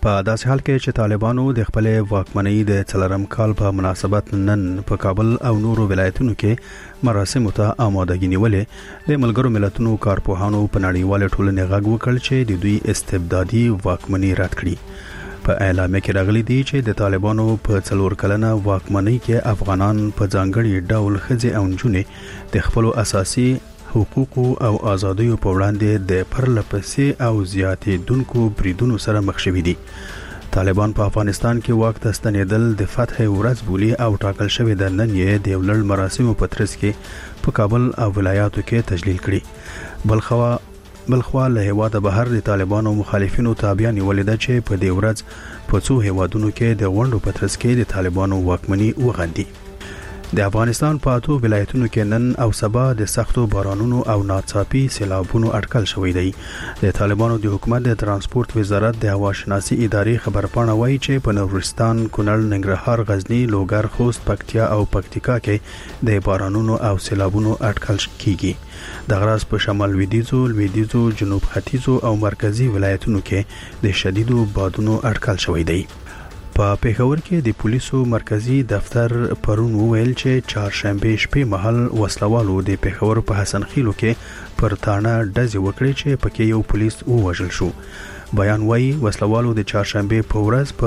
په داسې حال کې چې طالبانو د خپلې واکمنۍ د 4 کال په مناسبت نن په کابل او نورو ولایتونو کې مراسمو ته آمادګي نیولې د ملګرو ملتونو کارپوهانو په نړیواله ټولنې غږ وکړ چې د دوی استبدادي واکمنۍ رد کړي. په اعلامیه کې راغلي دي چې د طالبانو په 4 کلنه واکمنۍ کې افغانان په ځانګړي ډول ښځې او نجونې د خپل اساسي حقوقو او آزادیو په وړاندې د پرلپسې او زیاتېدونکو بریدونو سره مخ شوي دي. طالبان په افغانستان کې واک ته ستنېدل د فتح ورځ بولي او ټاکل شوی د نن یې د ولړ مراسمو په ترڅ کې په کابل او ولایاتو کې تجلیل کړي. بلخوا له هیواده بهر د طالبانو مخالفینو تابعه نیولې ده چې په دې ورځ په څو هیوادونو کې د غونډو په ترڅ کې د طالبانو واکمني وغندي. د افغانستان په 8 ولایتونو کې نن او سبا د سختو بارانونو او ناڅاپي سیلابونو اټکل شوی دی. د طالبانو د حکومت د ترانسپورت وزارت د هوا شناسي ادارې خبرپاڼه وایي چې په نورستان، کونړ، ننګرهار، غزنی، لوګر، خوست، پکتیا او پکتیکا کې د بارانونو او سیلابونو اټکل کیږي. د غراس په شمال لویدیځو، جنوب ختیځو او مرکزی ولایتونو کې د شدیدو بادونو اټکل شوی دی. په پېښور کې د پولیسو مرکزی دفتر پرون وویل چې چهارشنبه شپې مهال وسلوالو د پېښور په حسن خیلو کې پر تاڼه ډزې وکړې چې پکې یو پولیس ووژل شو. بیان وایي وسلوالو د چهارشنبه په ورځ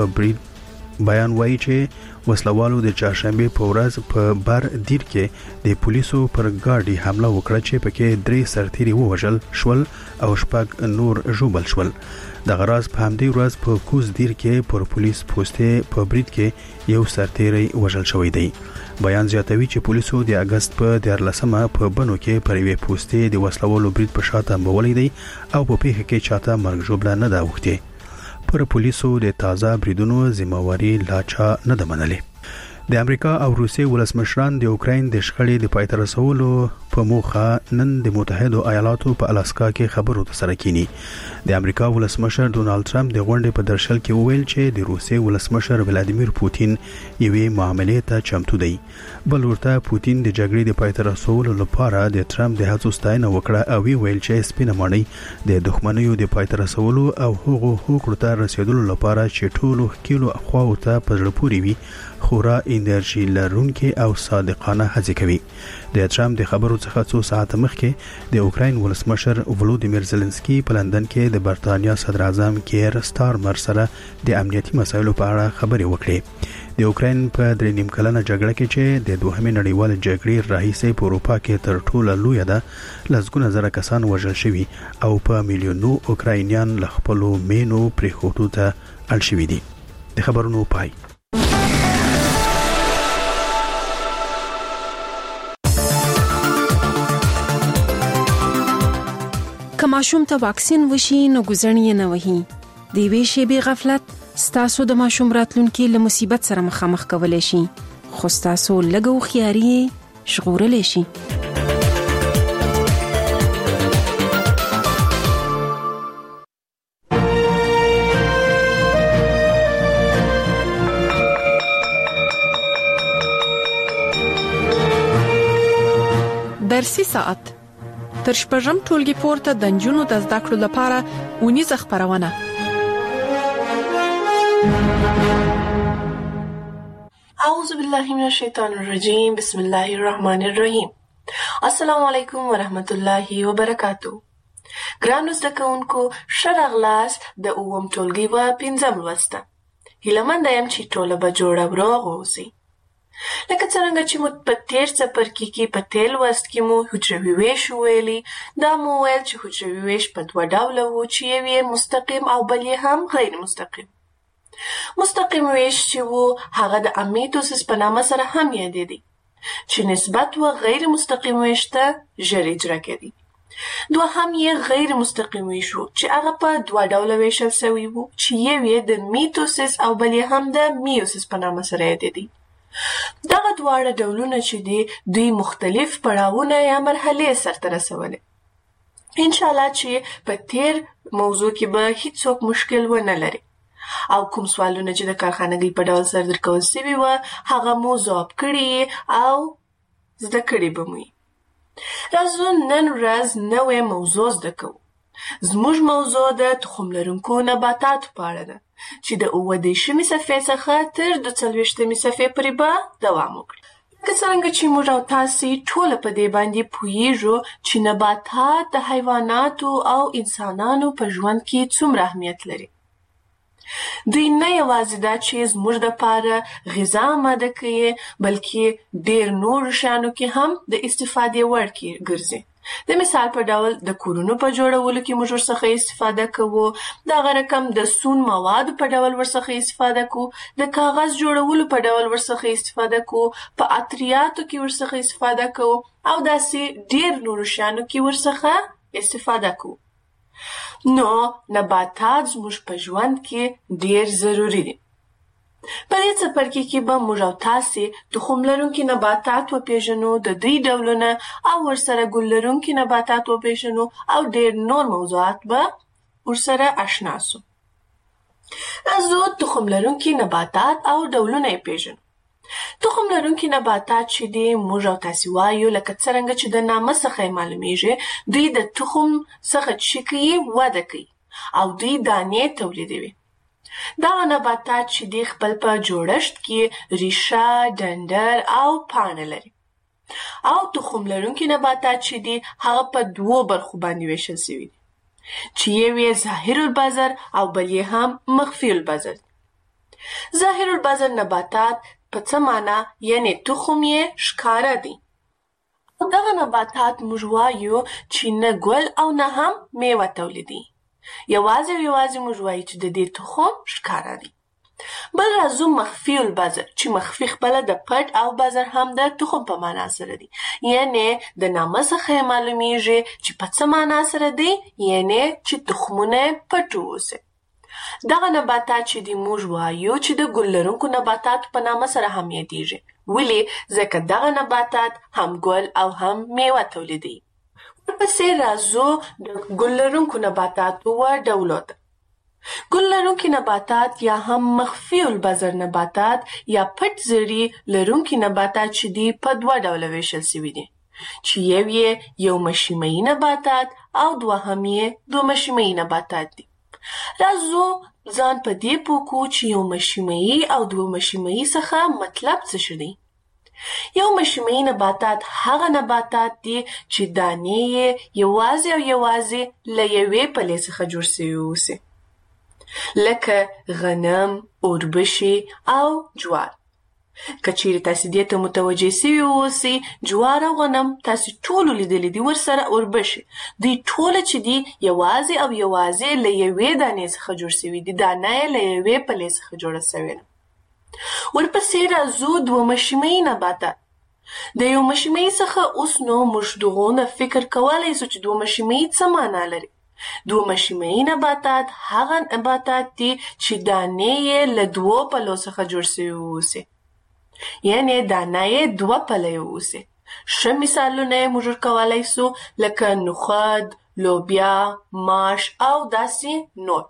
په بر دیر کې د پولیسو پر گاډي حمله وکړه چې پکې 3 سرتیري ووژل شول او 6 نور ژوبل شول. د غراس په همدې ورځ په کوز دیر کې پر پولیس پوسټه په برید کې یو سرتیری وژل شوی دی. بیان زیاتوي چې پولیسو د اگست په 14مه په بنو کې پر یوې پوسټه د وسلوالو برید په شاته مولې دی او په پیښه کې چاته مرګ ژوبله نه دا وخته. پر پولیسو د تازه بریدونو ذمہواری لاچا نه ده منلې. د امریکا او روسیې ولسمشران د اوکراین د شخړې د پای ته رسولو په موخه نن د متحده ایالاتو په الاسکا کې خبرو سره کینی. د امریکا ولسمشر ډونالد ټرمپ د غونډې په درشل کې وویل چې د روسیې ولسمشر ولادیمیر پوتین یوې معاملې ته چمتو دی. بل ورته پوتین د جګړې د پای ته رسولو لپاره د ټرمپ د هڅو ستاینه وکړه او ویل چې سپینه ماڼۍ د دښمنیو د پای ته رسولو او هغو حقوقو ته رسیدلو لپاره چې ټولو کیلو اخواو ته په زړه پورې وي خورا انرژي لرونکي او صادقانه هڅې کوي. د ټرمپ د خبرو څخه څو ساعت مخکې د اوکراین ولسمشر ولودیمیر زيلنسکي په لندن کې د برتانیا صدر اعظم کیر سټارمر سره د امنیتي مسایلو په اړه خبرې وکړې. د اوکراین په 3.5 کلنه جګړه کې چې د دوهمې نړیوال جګړې راهیسې په اروپا کې تر ټولو لویه ده، لسګونه زره کسان وژل شوي او په میلیونو اوکراینیان له خپلو مینو پرېښودو ته اړ شوي دي. د خبرونو پای. که ماشوم ته واکسین وشي نو ګزړنی نه وهي. د وی شی به غفلت ستاسو د ماشوم راتلونکي له مصیبت سره مخامخ کولای شي، خو ستاسو لګو خياري شغورلې شي. درسي ساعت تر شپږم ټولګي پورته د نجونو د زده کړو لپاره ونیزه خبرونه. اعوذ بالله من الشیطان الرجیم، بسم الله الرحمن الرحیم. السلام علیکم ورحمت الله وبرکاتہ. ګرانو زده کوونکو، ښه راغلاست د اووم ټولګي په 5م لوست. هیله یم چې ټوله به جوړه او روغ اوسئ. لکه څنګه چې مو په تیر څپرکي کې په تیر لوست کې مو حجروي ویش ویلي، دا مو ویل چې حجروي ویش په 2 ډوله وو، چې یو یې مستقیم او بل یې هم غیر مستقیم. مستقیم ویش چې وو هغه د امیتوسیس په نامه سره هم یادېدی، چې نسبت و غیر مستقیم ویش ته ژر اجرا کېدی. دوهم یې غیر مستقیم ویش وو چې هغه په 2 ډوله ویشل سوی وو، چې یو یې د میتوسیس او بل یې هم د میوسیس په نامه سره یادېدی. دغه دواړه ډولونه چې دي دوی مختلف پړاوونه یا مرحلې سرته رسولې. ان شاء الله چې په تیر موضوع کې به هیڅوک مشکل ونه لري او کوم سوالونه چې د کارخانګۍ په ډول سر درکول شوي وو هغه مو ځواب کړي او زده کړي به مو. راځو نن ورځ نوې موضوع زده کوو. زموږ موضوع د تخم لرونکو نباتاتو په اړه ده چې د اووه-دېرشمې صفحې څخه تر 42مې صفحې پورې به دوام وکړي. لکه څرنګه چې موږ او تاسې ټوله په دې باندې پوهیږو چې نباتات د حیواناتو او انسانانو په ژوند کې څومره اهمیت لري. دوی نه یوازې دا چې زموږ دپاره غذا آماده کوي، بلکې ډېر نورو شیانو کې هم د استفادې وړ ګرځي. د مثال په ډول د کورونو په جوړولو کې موږ ورڅخه استفاده کوو، دغه رقم د سون موادو په ډول ورڅخه استفاده کوو، د کاغذ جوړولو په ډول ورڅخه استفاده کوو، په عطریاتو کې ورڅخه استفاده کوو او داسې ډېر نورو شیانو کې ورڅخه استفاده کوو. نو نباتات زموږ په ژوند کې ډېر ضروري دي. په دې څپرکي کې به موږ او تاسې تخم لرونکي نباتات وپېژنو، د دوی ډولونه او ورسره ګل لرونکي نباتات وپېژنو او ډېر نور موضوعات به ورسره اشنا سو. راځو تخم لرونکي نباتات او ډولونه یې پېژنو. تخم لرونکي نباتات چې دي موږ او تاسې وایو، لکه څرنګه چې د نامه څخه یې معلومیږي، دوی د تخم څخه چې کوي وده کوي او دوی دانې تولیدوي. دغه نباتات چې دي خپل په جوړښت کې ریشه، ډنډر او پاڼه لري. او تخم لرونکي نباتات چې دي هغه په دوو برخو باندې ویشل شوي دي، چې یو یې ظاهر البذر او بل یې هم مخفي البذر. ظاهر البذر نباتات په څه معنا؟ یعنې تخم یې ښکاره دی. دغه نباتات موږ وایو چې نه ګل او نه هم میوه تولیدي. یوازې موږ وایو چې د دې تخم ښکاره دی. بل راځو مخفي البذر، چې مخفي خپله د پټ او بذر هم د تخم په معنا سره دی. یعنې د نامه څخه یې معلومیږي چې په څه معنا سره دی، یعنې چې تخمونه یې پټ واوسي. دغه نباتات چې دی موږ وایو چې د ګل لرونکو نباتاتو په نامه سره هم یادیږي. ولې؟ ځکه دغه نباتات هم ګل او هم میوه تولیدوي. ورپسې راځو د ګل لرونکو نباتاتو و ډولو ته. ګل لرونکي نباتات یا هم مخفي البذر نباتات یا پټ زړي لرونکي نباتات چې دي په دوه ډوله ویشل شوي دي، چې یو مشیمه‌ایي نباتات او دوهم یې دومشیمه‌ایي نباتات دي. راځو ځان په دې پوه کړو چې یو مشیمه‌ایي او دومشیمه‌ایي څخه مطلب څه شی دی. یو مشیمه‌ایي نباتات هغه نباتات دي چې دانې یې یوازې له یوې پلې څخه جوړ شوي اوسي، لکه غنم، اوربشې او جوار. که چیرې تاسې دې ته متوجه سوي اوسئ، جوار او غنم تاسې ټولو لیدلي دي، ورسره اوربشې، دوی ټوله چې دي یوازې له یوې دانې څخه جوړ سوي دي، دانه یې له یوې پلې څخه جوړه سوې ده. ورپسې راځو دومشیمه‌ایي نباتات. د یو مشیمه‌ایي څخه اوس نو موږ دغونه فکر کولی سو چې دومشیمه‌ایي څه معنا لري. دومشیمه‌ایي نباتات هغه نباتات دي چې دانې یې له دوو پلو څخه جوړ سوي اوسي، یعنې دانه یې دوه پلې اوسي. ښه مثالونه یې موږ ورکولی سو، لکه نخود، لوبیا، ماش او داسې نور.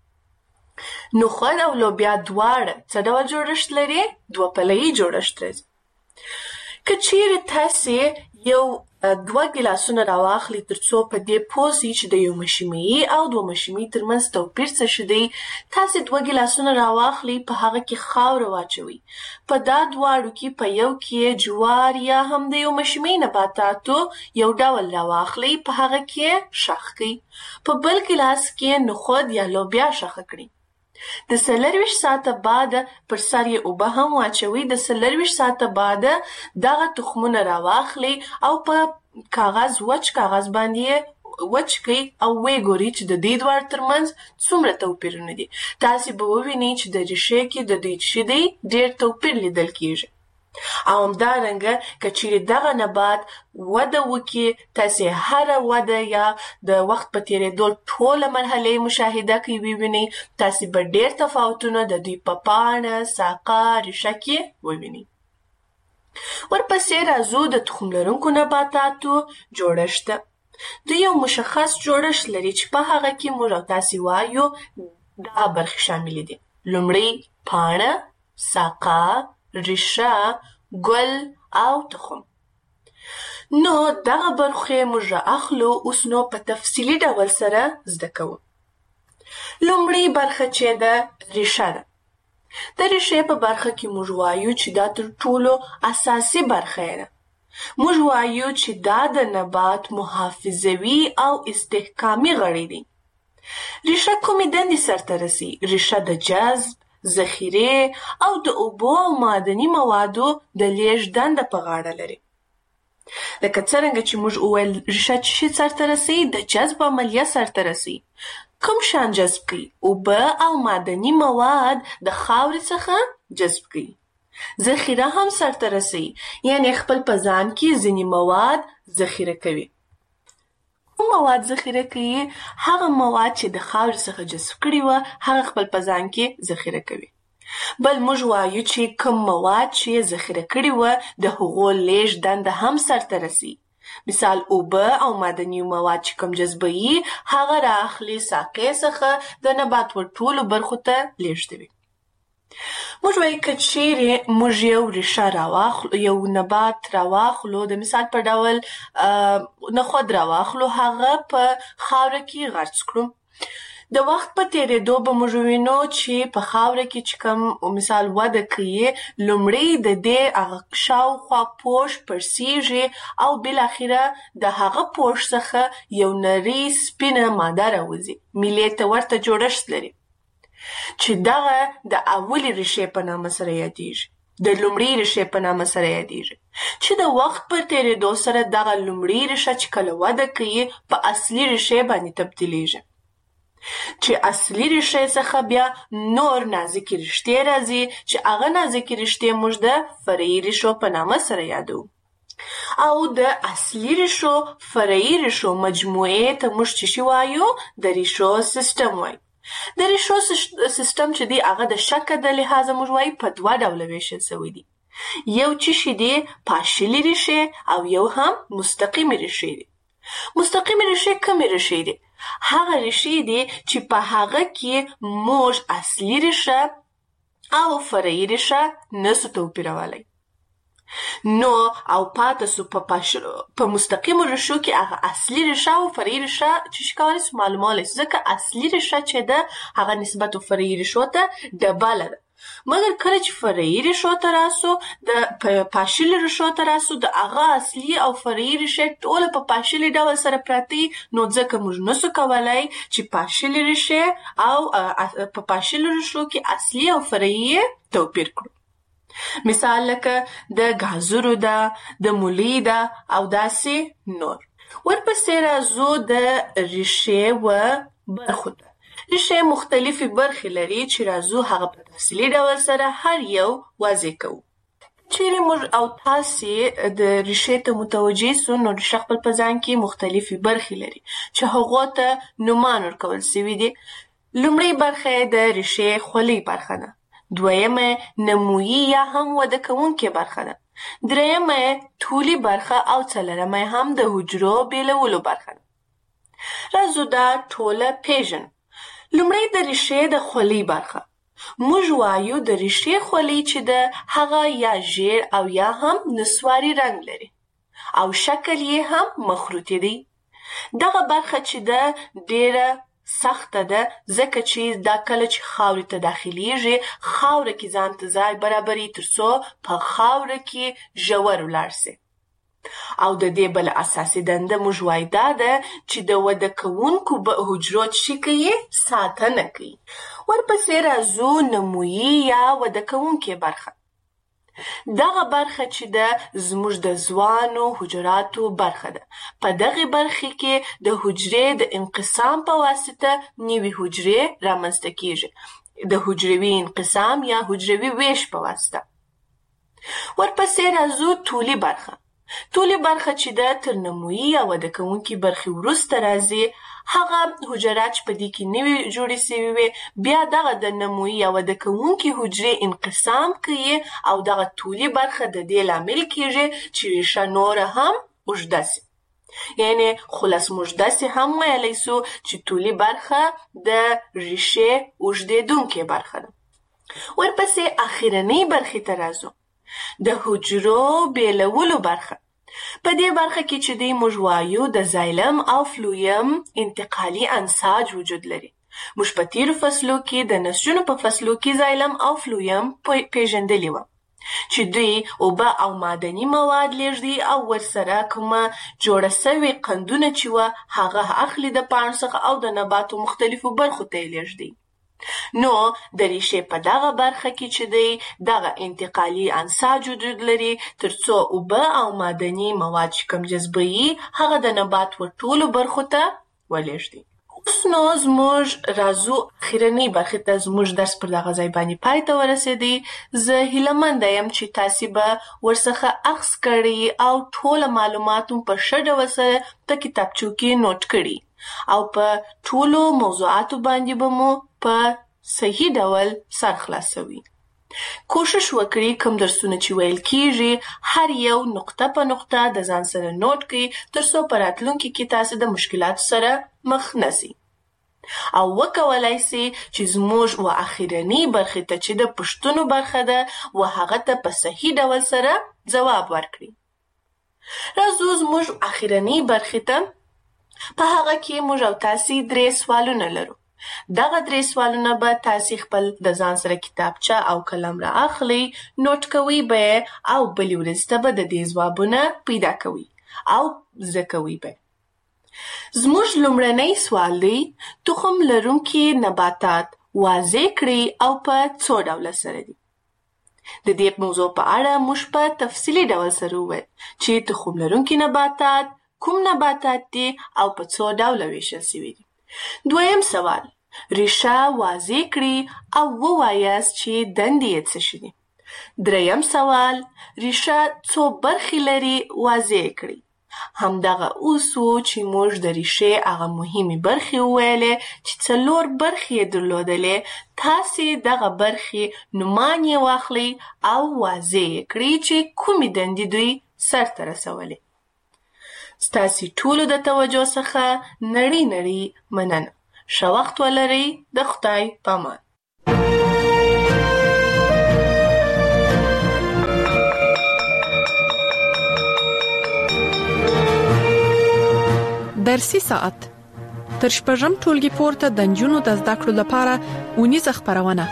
نخود او لوبیا دواړه څه ډول جوړښت لري؟ دوه پله‌یي جوړښت لري. که چیرې تاسې یو 2 ګیلاسونه راواخلئ ترڅو په دې پوه سئ چې د یو مشیمه‌ایي او دومشیمه‌ایي ترمنځ توپیر څه شی دی، تاسې 2 ګیلاسونه راواخلئ، په هغه کې خاوره واچوئ. په دا دواړو کې په یو کې جوار یا هم د یو مشیمه‌ایي نباتاتو یو ډول راواخلئ، په هغه کې ښخ کړئ. په بل ګیلاس کې نخود یا لوبیا ښخه کړئ. د 24 ساعته بعد پر سر یې اوبه هم واچوئ. د 24 ساعته بعد دغه تخمونه راواخلئ او په وچ کاغذ باندې وچ کړئ او ویې ګورئ چې د دې دواړو ترمنځ څومره توپیرونه دي. تاسې به ووینئ چې د ریښې کې د دوی چې دی ډېر توپیر لیدل کیږي. او همدارنګه که چیرې دغه نبات وده وکړي، تاسې هره وده یا د وخت په تېرېدو ټوله مرحلې مشاهده کوئ، ووینئ تاسې به ډېر تفاوتونه د دوی په پاڼه، ساقه، ریښه کې ووینئ. ورپسې راځو د تخم لرونکو نباتاتو جوړښت ته. دوی یو مشخص جوړښت لري چې په هغه کې موږ او تاسې وایو دغه برخې شاملې دي: لومړی پاڼه، ساقه، ریښه، ګل او تخم. نو دغه برخې موږ رااخلو، اوس نو په تفصیلي ډول سره زده کوو. لومړی برخه چې ده ریشه ده. د ریشې په برخه کې موږ وایو چې دا تر ټولو اساسي برخه ده. موږ وایو چې دا د نبات محافظوي او استحکامي غړي دي. ریشه کومې دندې سرته رسي؟ ریشه د جذب، ذخیره او د اوبو او معدني موادو د لیږد دنده په غاړه لري. لکه څرنګه چې موږ وویل ریشه څه شي سرته رسي؟ د جذب عملیه سرته رسي. کوم شان جذب کوي؟ اوبه او معدني مواد د خاورې څخه جذب کوي. ذخیره هم سرته رسي، یعنی خپل په ځان کې ځینې مواد ذخیره کوي. کوم مواد ذخیره کوي؟ هغه مواد چې د خاورې څخه جذب کړي وه هغه خپل په ځان کې ذخیره کوي. بل موږ وایو چې کوم مواد چې ذخیره کړي وه د هغو لیږد دنده هم سرته رسي. مثال اوبه او معدني مواد چې کوم جذبوي هغه رااخلي ساقې څخه د نبات ټولو برخو ته لیږدوي. موږ وایو که چیرې موږ یو ریشه راواخلو، یو نبات راواخلو، د مثال په ډول نخود راواخلو، هغه په خاوره کې غرس کړو. د وخت په تیریدو به موږ وینو چې په خاوره کې چې کوم مثال وده کوي، لومړی د دې هغه شاوخوا پوښ پړسیږي او بالاخره د هغه پوښ څخه یو نرۍ سپینه ماده راوځي، میلې ته ورته جوړښت لري چې دغه د اولې ریشې په نامه سره یادیږي، د لومړۍ ریشې په نامه سره یادیږي، چې د وخت په تیریدو سره دغه لومړۍ ریشه چې کله وده کوي په اصلي ریشې باندې تبدیلیږي، چې اصلي ریشې څخه بیا نور نازکې رشتې راځي چې هغه نازکې رشتې موږ د فرعي ریشو په نامه سره یادو. او د اصلي ریشو فرعي ریشو مجموعې ته موږ چې وایو د ریشو سیستم وایو. د ریشو سیستم چې دی هغه د شکل د لحاظه موږ وایو په دوه ډوله ویشل شوی دی. یو چې دی پاشلي ریشې او یو هم مستقیمې ریشې دي. مستقیمې ریشې کومې ریشې دي؟ هغه ریشې دي چې په هغه کې موږ اصلي ریشه او فرعي ریشه نسو توپیرولی. نو او پاتې سو په مستقیمو ریشو کې هغه اصلي ریشه او فرعي ریشه چې کولی سو معلومولی سو، ځکه اصلي ریشه چې ده هغه نسبت فرعي ریشو ته ډبله ده. مګر کله چې فرعي ریشو ته راسو، د پاشلي ریشو ته راسو، د هغه اصلي او فرعي ریشې ټوله په پاشلي ډول سره پراته دي، نو ځکه موږ نسو کولی چې پاشلي ریشې او په پاشلو ریشو کې اصلي او فرعي توپیر کړو. مثال لکه د ګازرو ده، د مولی ده او داسې نور. ورپسې راځو د ریشې و برخو ته. ریشې مختلفې برخې لري چې راځو هغه په تفصیلي ډول سره هر یو واضح کوو. چیرې موږ او تاسې د ریشې ته متوجه سو، نو ریشه خپل په ځان کې مختلفې برخې لري چې هغو ته نومان ورکول سوي دي. لومړۍ برخه د ریشې خولۍ برخه ده. دویمه نمویي یا هم وده کوونکې برخه ده. دریمه طولي برخه او څلورمه هم د حجرو بیلولو برخه ده. راځو دا ټوله پیژنو. لومړی د ریشې د خولۍ برخه. موږ وایو د ریشې خولۍ چې ده هغه یا ژیړ او یا هم نسواري رنګ لري او شکل یې هم مخروطي دی. دغه برخه چې ده ډیره سخته ده، ځکه چې دا کله چې خاورې ته داخلیږي خاوره کې ځان ته ځای برابري ترڅو په خاوره کې ژور ولاړ سي. او د دې بل اساسي دنده موږ وایو دا ده چې د وده کوونکو حجرو چې کوي ساتنه کوي. ورپسې راځو نمویي یا وده کوونکې برخه. دغه برخه چې ده زموږ د ځوانو حجراتو برخه ده. په دغه برخه کې د حجرې د انقسام په واسطه نوې حجرې رامنځته کیږي، د حجروي انقسام یا حجروي ویش په واسطه. ورپسې راځو طولي برخه. طولي برخه چې ده تر نمویي یا وده کوونکې برخې وروسته راځي. هغه حجرات چې په دې کې نوې جوړې سوي وي بیا دغه د نمویي یا وده کوونکې حجرې انقسام کوي او دغه طولي برخه د دې لامل کیږي چې ریشه نوره هم اوږده سي. یعنی خلاص موږ داسې هم ویلی سو چې طولي برخه د ریشې اوږدېدونکې برخه ده. ورپسې اخرنۍ برخې ته راځو. د حجرو بیلولو برخه. په دې برخه کې چې دی موږ وایو د زایلم او فلویم انتقالي انساج وجود لري. موږ په تیرو فصلو کې د نسجونو په فصلو کې زایلم او فلویم پیژندلی و چې دوی اوبه او معدني مواد لیږدي او ورسره کومه جوړه سوې قندونه چې وه هغه اخلي د پاڼو څخه او د نباتو مختلفو برخو ته یې لیږدي. نو د ریښې په دغه برخه کې چې دی دغه انتقالي انساج وجود لري ترڅو اوبه او معدني مواد چې کوم جذبوي هغه د نبات ټولو برخو ته ولېږدي. اوس نو زموږ راځو اخرنۍ برخې ته. زموږ درس پر دغه ځای باندې پای ته ورسېدی. زه هیلهمنده یم چې تاسې به ورڅخه اخذ کړي او ټوله معلومات په ښه ډول سره په کتابچو کې نوټ کړي او په ټولو موضوعاتو باندې به مو په صحیح ډول سر خلاصوي. کوشش وکړئ کوم درسونه چې ویل کیږي هر یو نقطه په نقطه د ځان سره نوٹ کړئ ترڅو په راتلونکي کې تاسو د مشکلاتو سره مخ نشئ او وکولای شئ چې زموږ و اخرنۍ برخې ته چې د پوښتنو برخه ده و هغه ته په صحیح ډول سره ځواب ورکړئ. راځو زموږ اخرنۍ برخې ته. په هغه کې موږ او تاسې 3 سوالونه لرو. دغه 3 سوالونه به تاسې خپل د ځان سره کتابچه او قلم را اخلي نوٹ کوئ به او بلې ورځې ته به د دې ځوابونه پیدا کوئ او زده کوئ به. زموږ لومړنی سوال دی تخم لرونکي نباتات واضح کړئ او په څو ډوله سره دي. د دې موضوع په اړه موږ په تفصیلي ډول سره وویل چې تخم لرونکي نباتات کوم نباتات دي او په څو ډوله ویشل شوي دي. دویم سوال ریښه واضح کړئ او ووایاست چې دندې یې څه شي دي. دریم سوال ریښه څو برخې لري واضح کړئ. همدغه اوس و چې موږ د ریښې هغه مهمې برخې وویلې چې 4 برخې یې درلودلې. تاسې دغه برخې نومان یې واخلئ او واضح یې کړئ چې کومې دندې دوی سرته رسولې. ستاسې ټولو د توجه څخه نړۍ مننه. ښه وخت ولرئ. د خدای پامان. درسي ساعت تر شپږم ټولګي پورته د نجونو د زده کړو لپاره اونیزه خپرونه.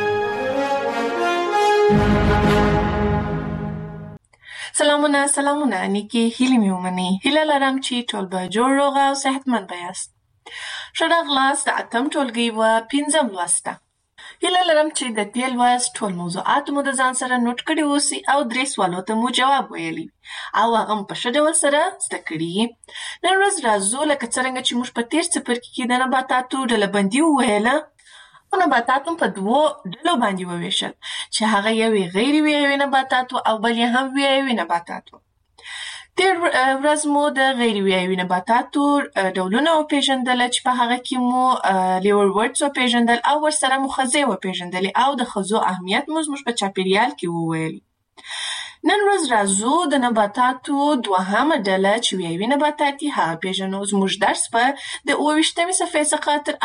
سلامونه نیکی هیلې مې ومنئ. هیله لرم چې ټول به جوړ روغ او صحتمند به یاست. ښه راغلاست د 8م ټولګي و 5م لوست ته. هیله لرم چې د دې لوست ټول موضوعات مو د ځان سره نوٹ کړي اوسئ او 3 سوالو ته مو جواب ویلی او هغه په ښه ډول سره زده کړي. نن ورځ راځو لکه څرنګه چې موږ په تېر څپرکي کې د نباتاتو ډلبندي وویله او نباتات په 2 ډلو باندې وویشل چې هغه یو غیر ویایوي نباتات او بل یې هم ویایوي نباتات. تېر ورځ مو د غیر ویایوي نباتاتو ډولونه وپېژندل چې په هغه کې مو لیورورډز وپېژندل او ورسره مو خزې وپېژندلې او د خزو اهمیت مو زموږ په چاپېریال کې وویل. نن ورځ راځو د نباتاتو 2مه ډله چې ویایوي نباتات دي هغه پېژنو. زموږ درس به د 28مې صفحې څخه تر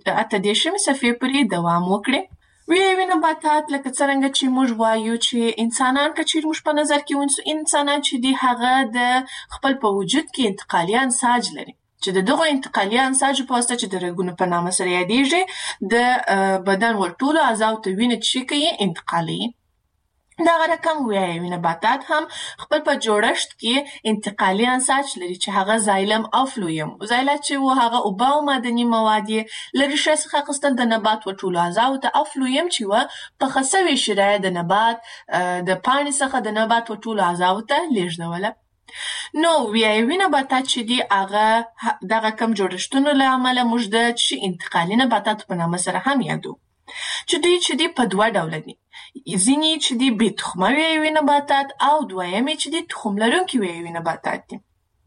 28مې صفحې پورې دوام وکړي. ویایوي نباتات لکه څرنګه چې موږ وایو چې انسانان که چیرې موږ په نظر کې ونیسو انسانان چې دي هغه د خپل په وجود کې انتقالي انساج لري چې د دغو انتقالي انساجو په واسطه چې د رګونو په نامه سره یادېږي د بدن ټولو اعضاو ته وینه چې کوي انتقالوي. دغه رقم ویایوي نباتات هم خپل په جوړښت کې انتقالي انساج لري چې هغه زایلم او فلویم. زایلم چې و هغه اوبه او معدني مواد یې له ریښې څخه اخیستل د نبات ټولو اعضاو ته او فلویم چې و په خسوي شرایط د نبات د پاڼې څخه د نبات ټولو اعضاو ته لیږدوله. نو ویایوي نباتات چې دي هغه دغه کم جوړښتونو له امله موږ د انتقالي نباتاتو په نامه سره هم یادو چې دوی په 2 ډوله دي. ځینې چې دي بې تخمه ویایوي نباتات او دویمې چې دي تخم لرونکي ویایوي نباتات دي.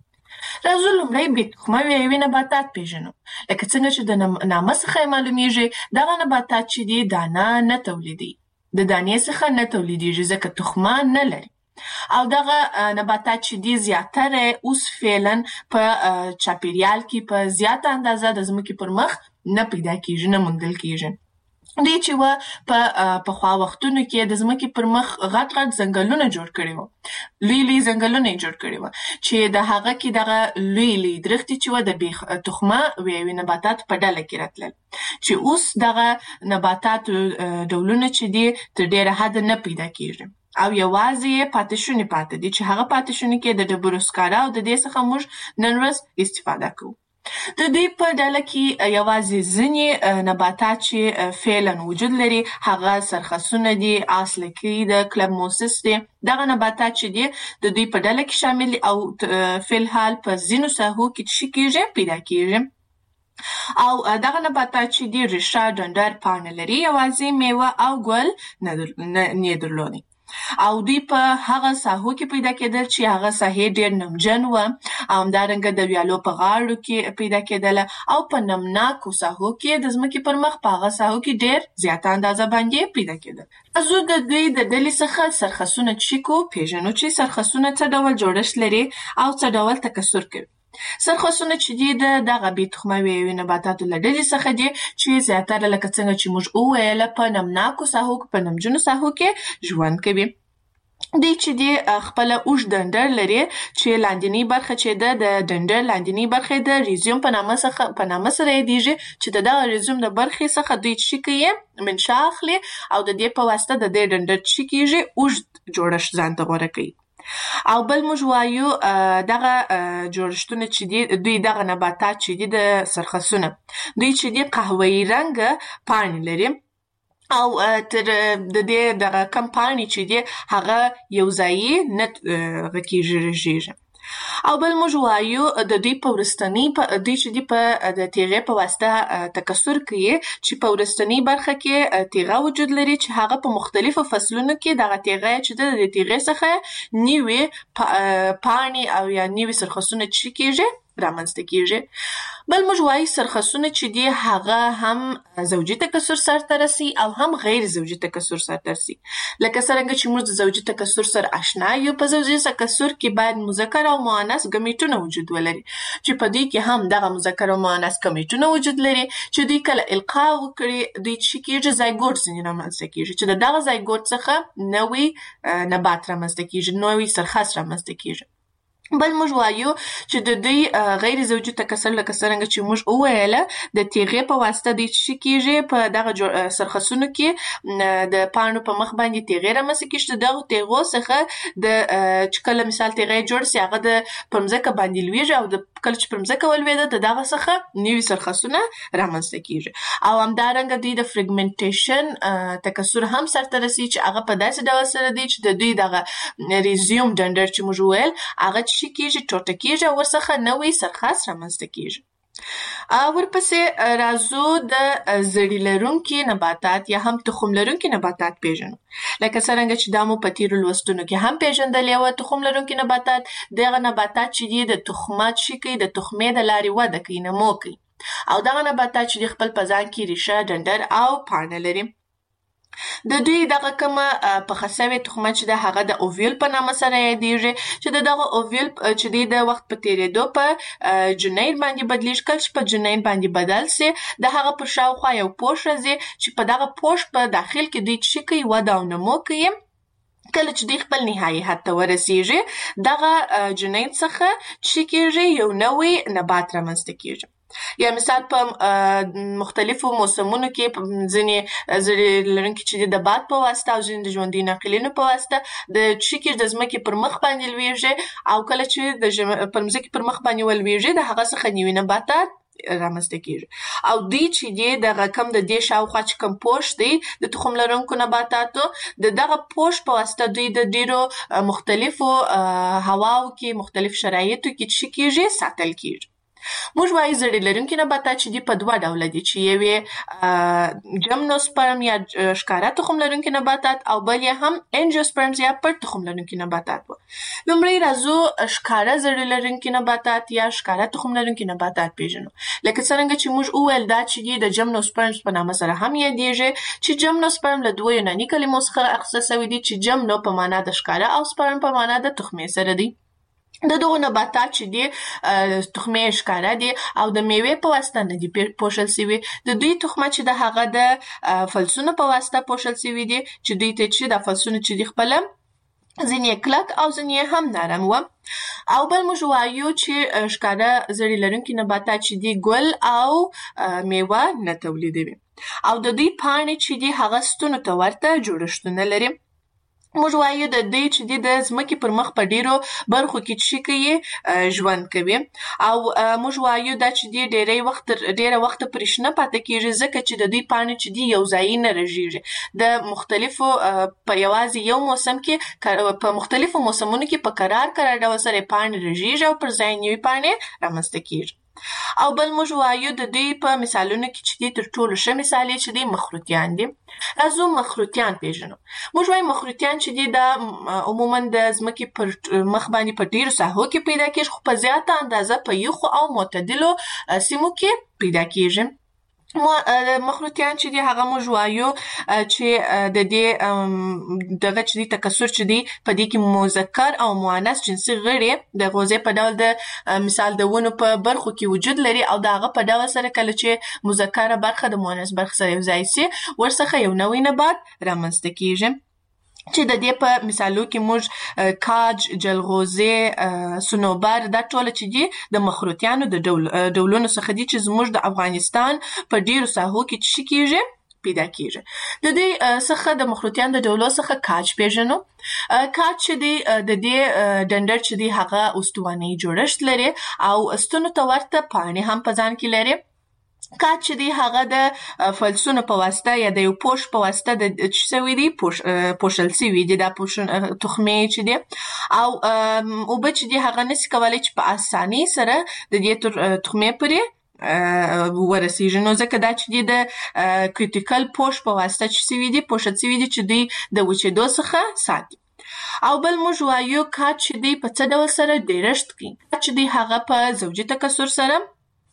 راځو لومړی بې تخمه ویایوي نباتات پېژنو. لکه څنګه چې د نامه څخه معلومیږي دغه نباتات چې دي دانه نه تولیدوي. د دانې څخه نه تولیدېږي ځکه تخمه نه لري او دغه نباتات چې دي زیاتره اوس فعلا په چاپېریال کې په زیاته اندازه د ځمکې پر مخ نه پیدا کېږي نه موندل کېږي. دی چې په خوا وختونو کې د ځمکې پر مخ غټ ځنګلونه جوړ کړي وو، لوی ځنګلونه جوړ کړي وو چې د هغه کې دغه لوی درختي چې د بیخ تخمه وی نباتات په ډله کې راتلل، چې اوس دغه نباتات ډولونه چې دي تر ډیره حد نه پیدا کیږي او یوازې پاتې دي چې هغه پاتې شوني کې د ډبرو سکاره او د دې څخه موږ نن ورځ استفاده کوو. د دوی په ډله کې یوازې ځینې نباتات چې فعلا وجود لري هغه سرخسونه دي، آسلکی د کلبموسس دي. دغه نباتات چې دي د دوی په ډله کې شامل دي او فی الحال په ځینو ساحو کې څه کیږي پیدا کیږي. او دغه نباتات چې دي ریښه، ډنډر، پاڼه لري، یوازې میوه او ګل نه درلودي او دوی په هغه ساحو کې پیدا کېدل چې هغه ساحې ډېر نمجن وه او همدارنګه د ویالو په غاړو کې پیدا کېدل او په نمناکو ساحو کې د ځمکې پر مخ په هغه ساحو کې ډېر زیاته اندازه باندې پیدا کېدل. زه د دوی د ډلې څخه سرخسونه چې پیژنو چې سرخسونه څه ډول جوړښت لري او څه ډول تکثر کوي. سرخسونه چې دي دغه بې تخمه نباتاتو له ډلې څخه دي چې زیاتره لکه څنګه چې موږ وویل په نمناکو ساحو کې په نمجنو ساحو کې ژوند کوي. دوی چې دي خپله اوږد ډنډر لري چې لاندینۍ برخه چې ده د ډنډر لاندینۍ برخه د ریزیوم په نامه سره یادیږي چې د دغه ریزیوم د برخې څخه دوی څه کوي منشا اخلي او د دې په واسطه د دې ډنډر څه کیږي اوږد جوړښت ځان ته غوره کوي. او بل موږ وایو دغه جوړښتونه چې دي دوی دغه نباتات چې دي د سرخسونه دوی چې دي قهوه‌ایي رنګه پاڼې لري او تر د دې دغه کم پاڼې چې دي هغه یو ځایي نه رژیږي. او بل موږ وایو د دوی په وروستنۍ دوی چې دي په د تیغې په واسطه تکثر کوي چې په وروستنۍ برخه کې تیغه وجود لري چې هغه په مختلفو فصلونو کې دغه تیغه چې د تیغې څخه نوې پاڼې او یا نوې سرخسونه چې کیږي رامنځته کیږي. بل موږ وایو سرخسونه چې دي هغه هم زوجي تکثر سرته رسي او هم غیر زوجي تکثر سرته رسي. لکه څرنګه چې موږ د زوجي تکثر سره آشنا یو، په زوجي تکثر کې باید مذکر او مؤنث ګمیټونه وجود ولري چې په دوی کې هم دغه مذکر او مؤنث ګمیټونه وجود لري چې دوی کله القا وکړي دوی چې کیږي زایګوټ ځینې رامنځته کیږي چې د دغه زایګوټ څخه نوې نبات رامنځته کیږي، نوې سرخس رامنځته کیږي. بل موږ وایو چې د دوی غیر زوجي تکثر لکه څرنګه چې موږ وویله د تیغې په واسطه دوی څه کیږي په دغه سرخسونو کې د پاڼو په مخ باندې تیغې رامنځته کیږي. د دغو تیغو څخه د چې کله مثال تیغې جوړ سي هغه د پر مځکه باندې لویږي او د کله چې پر مځکه ولوېده د دغه څخه نوي سرخسونه رامنځته کیږي. او همدارنګه دوی د فریګمنټیشن تکثر هم سرته رسي چې هغه په داسې ډول سره دی چې د دوی دغه ریزیوم ډنډر چې موږ وویل هغه چې کیږي ټوټه کیږي او ورڅخه نوې سرخس رامنځته کیږي. ورپسې راځو د زړي لرونکي نباتات یا هم تخم لرونکي نباتات پیژنو. لکه څرنګه چې دا مو په تیرو لوستونو کې هم پیژندلي وه. تخم لرونکي نباتات دغه نباتات چې دي د تخمات شي کوي، د تخمې د لارې وده کوي، نمو کوي او دغه نباتات چې دي خپل په ځان کې ریښه، ډنډر او پاڼه لري. د دوی دغه کومه پخه سوې تخمه چې ده هغه د اوویل په نامه سره یادیږي چې د دغه اوویل چې دی د وخت په تیریدو په جنین باندې بدلیږي. کله چې په جنین باندې بدل سي د هغه پر شاوخوا یو پوښ راځي چې په دغه پوښ په داخل کې دوی څه کوي وده او نمو کوي. کله چې دوی خپل نهایي حد ته ورسیږي دغه جنین څخه څه کیږي یو نوی نبات رامنځته کیږي. یا مثال په مختلفو موسمونو کې ځینې زړي لرونکي چې د باد په واسطه او ځینې د ژوندي ناقلینو په واسطه د څه کیږي د ځمکې پر مخ باندې لویږي او کله چې د پر ځمکې پر مخ باندې ولویږي د هغه څخه نوي نباتات رامنځته کیږي. او دوی چې دی دغه کم د دې شاوخوا چې کوم پوښ دی د تخم لرونکو نباتاتو د دغه پوښ په واسطه دوی د ډیرو مختلفو هواو کې مختلف شرایطو کې څه کیږي ساتل کیږي. موږ وایو زړي لرونکي نباتات چې دي په دوه ډوله دي چې یو جمنوسپرم یا ښکاره تخم لرونکي نباتات او بل یې هم انجیوسپرمز یا پټ تخم لرونکي نباتات وو. لومړی راځو ښکاره زړي لرونکي نباتات یا ښکاره تخم لرونکي نباتات پیژنو. لکه څرنګه چې موږ وویل دا چې دي د جمنوسپرمز په نامه سره هم یادیږي چې جمنوسپرم له دوه یوناني کلمو څخه اخیستل شوی دي چې جمنو په معنا د ښکاره او سپرم په معنا د تخمې سره دی. د دغو نباتات چې دي تخمې ښکاره دي او د میوې په واسطه نه دي پوښل سوي. د دوی تخمه چې د هغه د فلسونو په واسطه پوښل سوي دي چې دوی ته چې د فلسونو چې دي خپله ځینې کلک او ځینې هم نرم و. او بل موږ وایو چې ښکاره زړې لرونکي نباتات چې دي ګل او میوه نه تولیدوي او د دوی پاڼې چې دي هغه ستونو ته ورته جوړښتونه لري. موږ وایو د دوی چې دي د ځمکې پر مخ په ډیرو برخو کې چې کوي ژوند کوي او موږ وایو دا چې دي ډیره وخت پرې شنه پاتې کیږي ځکه چې د دوی پاڼې چې دي یو ځای نه رژیږي. د مختلفو په یوازې یو موسم کې په مختلفو موسمونو کې په قرار ډول سره پاڼې رژیږي او پر ځای نوې پاڼې رامنځته کیږي. او بل موږ وایو د دوی په مثالونو کې چې دي تر ټولو ښه مثال چې دي مخروطیان دي. راځو مخروطیان پیژنو. موږ وایو مخروطیان چې دي دا عموما د ځمکې پر مخ باندې په ډیرو ساحو کې پیدا کیږي خو په زیاته اندازه په یخو او معتدلو سیمو کې پیدا کیږي. مخروطیان چې دي هغه موږ وایو چې د دې دغه چې دي تکثر چې دي په دې کې مذکر او مؤنث جنسي غړي د غوزې په ډول د مثال د ونو په برخو کې وجود لري او د هغه په ډول سره کله چې مذکره برخه د مؤنث برخه سره یوځای سي ورڅخه یو نوی نبات رامنځته کیږي چې د دې په مثالو کې موږ کاج، جلغوزې، صنوبر دا ټول چې دي د مخروطیانو د ډولونو څخه دي چې زموږ د افغانستان په ډیرو ساحو کې چې کیږي پیدا کیږي. د دې څخه د مخروطیانو د ډولو څخه کاج پیژنو. کاج چې دی د دې ډنډر چې دی هغه استواني جوړښت لري او ستونو ته ورته پاڼې هم په ځان کې لري. کاج چې دی هغه د فلسونو په واسطه یا د یو پوش په واسطه د چې سوي دي پوښل سوي دي دا تخمې چې دي او اوبه چې دي هغه نسي کولی چې په اسانۍ سره د دې تخمې پورې ورسیږي. نو ځکه دا چې دي د کریټیکل پوش په واسطه چې سوي دي پوښل سوي دي چې دوی د وچېدو څخه ساتي. او بل موږ وایو کاج چې دی په څه ډول سره ډیرښت کوي. کاج چې دی هغه په زوجي تکثر سره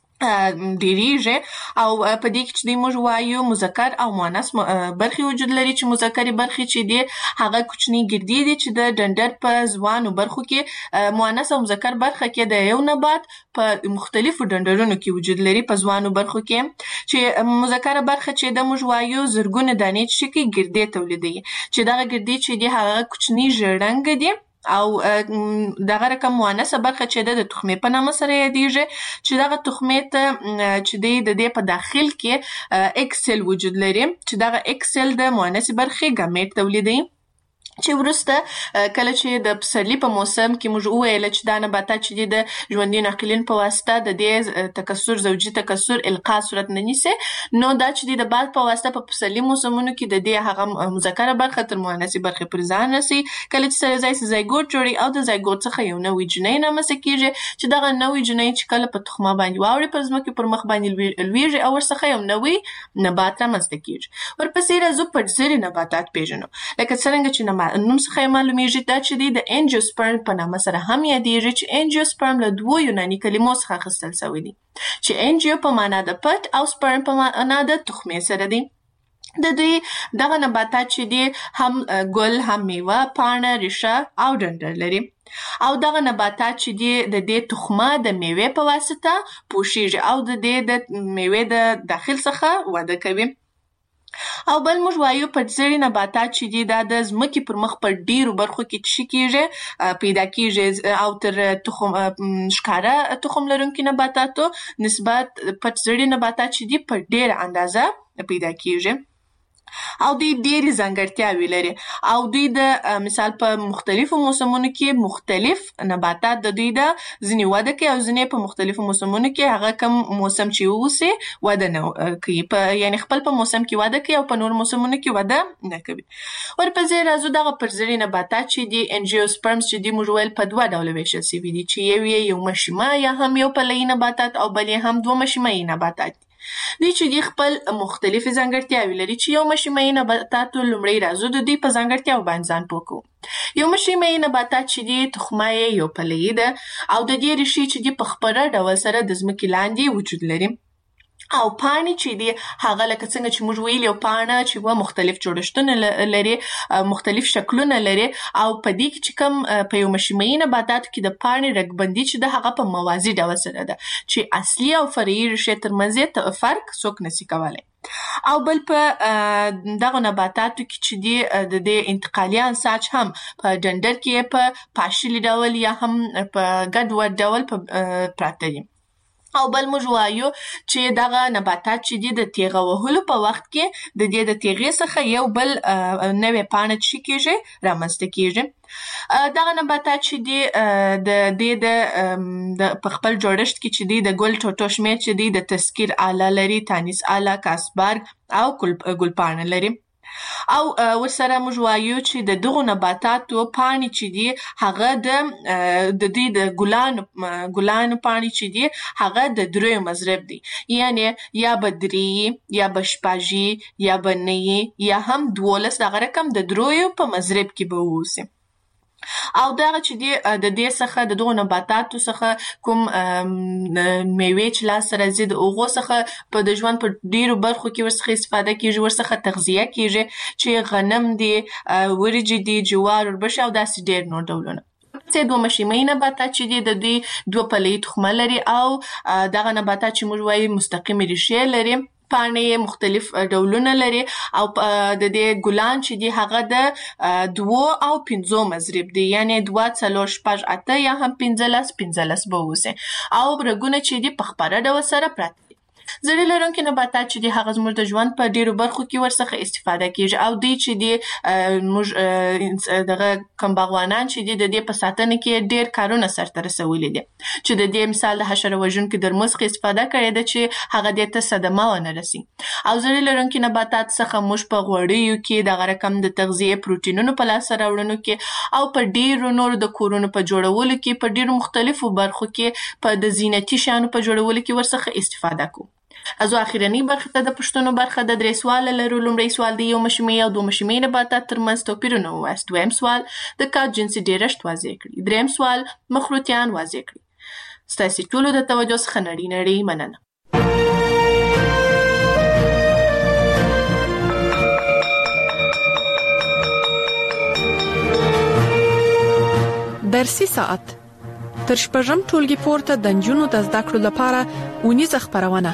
ډیریږي او په دې کې چې موږ وایو مذکر او مؤنث برخې وجود لري چې مذکرې برخې چې دي هغه کوچني ګردې دي چې د ډنډر په ځوانو برخو کې مؤنث او مذکر برخه کې د یو نبات په مختلفو ډنډرونو کې وجود لري په ځوانو برخو کې چې مذکر برخه چې د موږ وایو زرګونه دانې چې کې ګردې تولیدوي چې دغه ګردې چې دي هغه کوچني ژړنګ دي او دغه رقم مؤنثه برخه چې د تخمې په نامه سره یادیږي چې دغه تخمې ته چې د دې په داخل کې اکسل وجود لري چې دغه اکسل د مؤنثه برخې ګامیټ تولیدوي چې وروسته کله چې د پسرلي په موسم کې موږ وویل چې دا نباتات چې دي د ژوندي ناقلین په واسطه د دې تکثر زوجي تکثر القاء صورت نه نیسي نو دا چې دي د باد په واسطه په پسرلي موسمونو کې د دې هغه مذکره برخه تر مؤنثه برخې پر ځان رسي کله چې سره ځای زایګوټ جوړي او د زایګوټ څخه یو نوې جنۍ رامنځته کیږي چې دغه نوې جنۍ چې کله په تخمه باندې واوړي په ځمکه پر مخ باندې لویږي او ورڅخه یو نوې نبات رامنځته کیږي. ورپسې راځو پټزري نباتات پیژنو لکه څرنګه چې نوم څخه معلومیږي دا چې دی د انجیوسپرم په نامه سره هم یادیږي چې انجیوسپرم له دوو یوناني کلمو څخه اخیستل شوی دی چې انجیو په معنا د پټ او سپرم په معنا د تخمې سره دی. د دوی دغه نباتات چې دی هم ګل هم میوه پاڼه ریښه او ډنډر لري او دغه نباتات چې دی د دې تخمه د میوې په واسطه پوښیږي او د دې د میوې د داخل څخه وده کوي. او بل موږ وایو پټزري نباتات چې دي دا د ځمکې پر مخ په ډیرو برخو کې چې کیږي پیدا کیږي او تر تخم ښکاره تخم لرونکي نباتاتو نسبت پټزري نباتات چې دي په ډیره اندازه پیدا کیږي او دوی ډېرې ځانګړتیاوې لري او دوی د مثال په مختلفو موسمونو کې مختلف نباتات د دوی د ځینې وده کوي او ځینې په مختلفو موسمونو کې هغه کوم موسم چې ووسي وده نه کوي یعنی خپل په موسم کې وده کوي او په نور موسمونو کې وده نه کوي. ورپسې راځو دغه پټزري نباتات چې دي انجیوسپرمز چې دي موږ ویل په دوه ډوله ویشل سوي دي چې یو مشیمه یا هم یو پلهیي نباتات او بل یې هم دوه مشیمهیي نباتات دوی چې دي خپل مختلفې ځانګړتیاوې لري چې یو مشیمهیي نباتاتو لومړی راځو د دوی په ځانګړتیاو باندې ځان پوه کوو. یو مشیمهیي نباتات چې دي تخمه یې یو پلهیي ده او د دې ریښې چې دي په خپره ډول سره د ځمکې لاندې وجود لري او پاڼې چې دی هغه لکه څنګه چې موږ ویلي پاڼه چې مختلف جوړښتونه لري مختلف شکلونه لري او په دې کې چې کوم په یو مشیمیي نباتاتو کې د پاڼې رګبندي چې د هغه په موازي ډول سره ده چې اصلي او فرعي ریښې ترمنځ یې فرق څوک نشي کولی او بل په دغه نباتاتو کې چې دی د دې انتقالي انساج هم په ډنډر کې په پاشلي ډول یا هم په ګډوډ ډول پراته دي او بل موږ وایو چې دغه نباتات چې دي د تیغه وهلو په وخت کې د دې د تیغې څخه یو بل نوې پاڼه چې کېږي رامنځته کېږي دغه نباتات چې دي د دې د په خپل جوړښت کې چې دي د ګل ټوټو شمېر چې دي د تذکیر آله لري تانیس آله کاسبرګ او ګلپاڼه لري او ورسره موږ وایو چې د دغو نباتاتو پاڼې چې دي هغه د دې د ګلانو پاڼې چې دي هغه د دریو مضرب دي یعنی یا به درې یا به شپږ یا به نه یا هم 12 دغه رقم د دریو په مضرب کې به ووسي او دغه چې دی د دې څخه د دغو نباتاتو څخه کوم میوې چې لاس راځي د هغو څخه په د ژوند په ډیرو برخو کې ورڅخه استفاده کیږي ورڅخه تغذیه کیږي چې غنم دی ورجې دی جوار وربشې او داسې ډیر نور ډولونه دوه مشیمیي نباتات چې دي د دوی دوه پله‌یي تخمه لري او دغه نباتات چې موږ وایو مستقیمې ریښې لري پاڼې مختلف ډولونه لري او د دې ګلان چې دي هغه د 2 او 5 مضرب دي یعنی 2 4 5 8 یا هم 15 به وسه او رګونه چې دي په خپره ډول سره پراته زړې لرونکي نباتات چې دي هغه زموږ د ژوند په ډیرو برخو کې ورڅخه استفاده کیږي او دوی چې دي موږ دغه کوم باغوانان چې دي د دې په ساتنه کې ډیر کارونه سرته رسولي دي چې د دې مثال د حشره وژونکو درمل څخه استفاده کړې ده چې هغه دې ته صدمه ونه رسي او زړې لرونکي نباتات څخه موږ په غوړیو کې دغه رقم د تغذیه پروتینونو په لاس راوړنو کې او په ډیرو نور د کورونو په جوړولو کې په ډیرو مختلفو برخو کې په د زینتي شیانو په جوړولو کې ورڅخه استفاده کوو ازو اخیرنی برخه ته د پښتنو برخه د درې سوال لرو لومړی سوال دی یو مشیمیي او دوه مشیمیي نباتات ترمنځ توپیرونه ووایاست دویم سوال د کار جنسي ډیرښت واضح کړئ دریم سوال مخروطیان واضح کړئ ستاسو ټولو د توجه څخه نړۍ مننه درسي ساعت تر شپږم ټولګي پورته د نجونو د زده کړو لپاره اونیزه خپرونه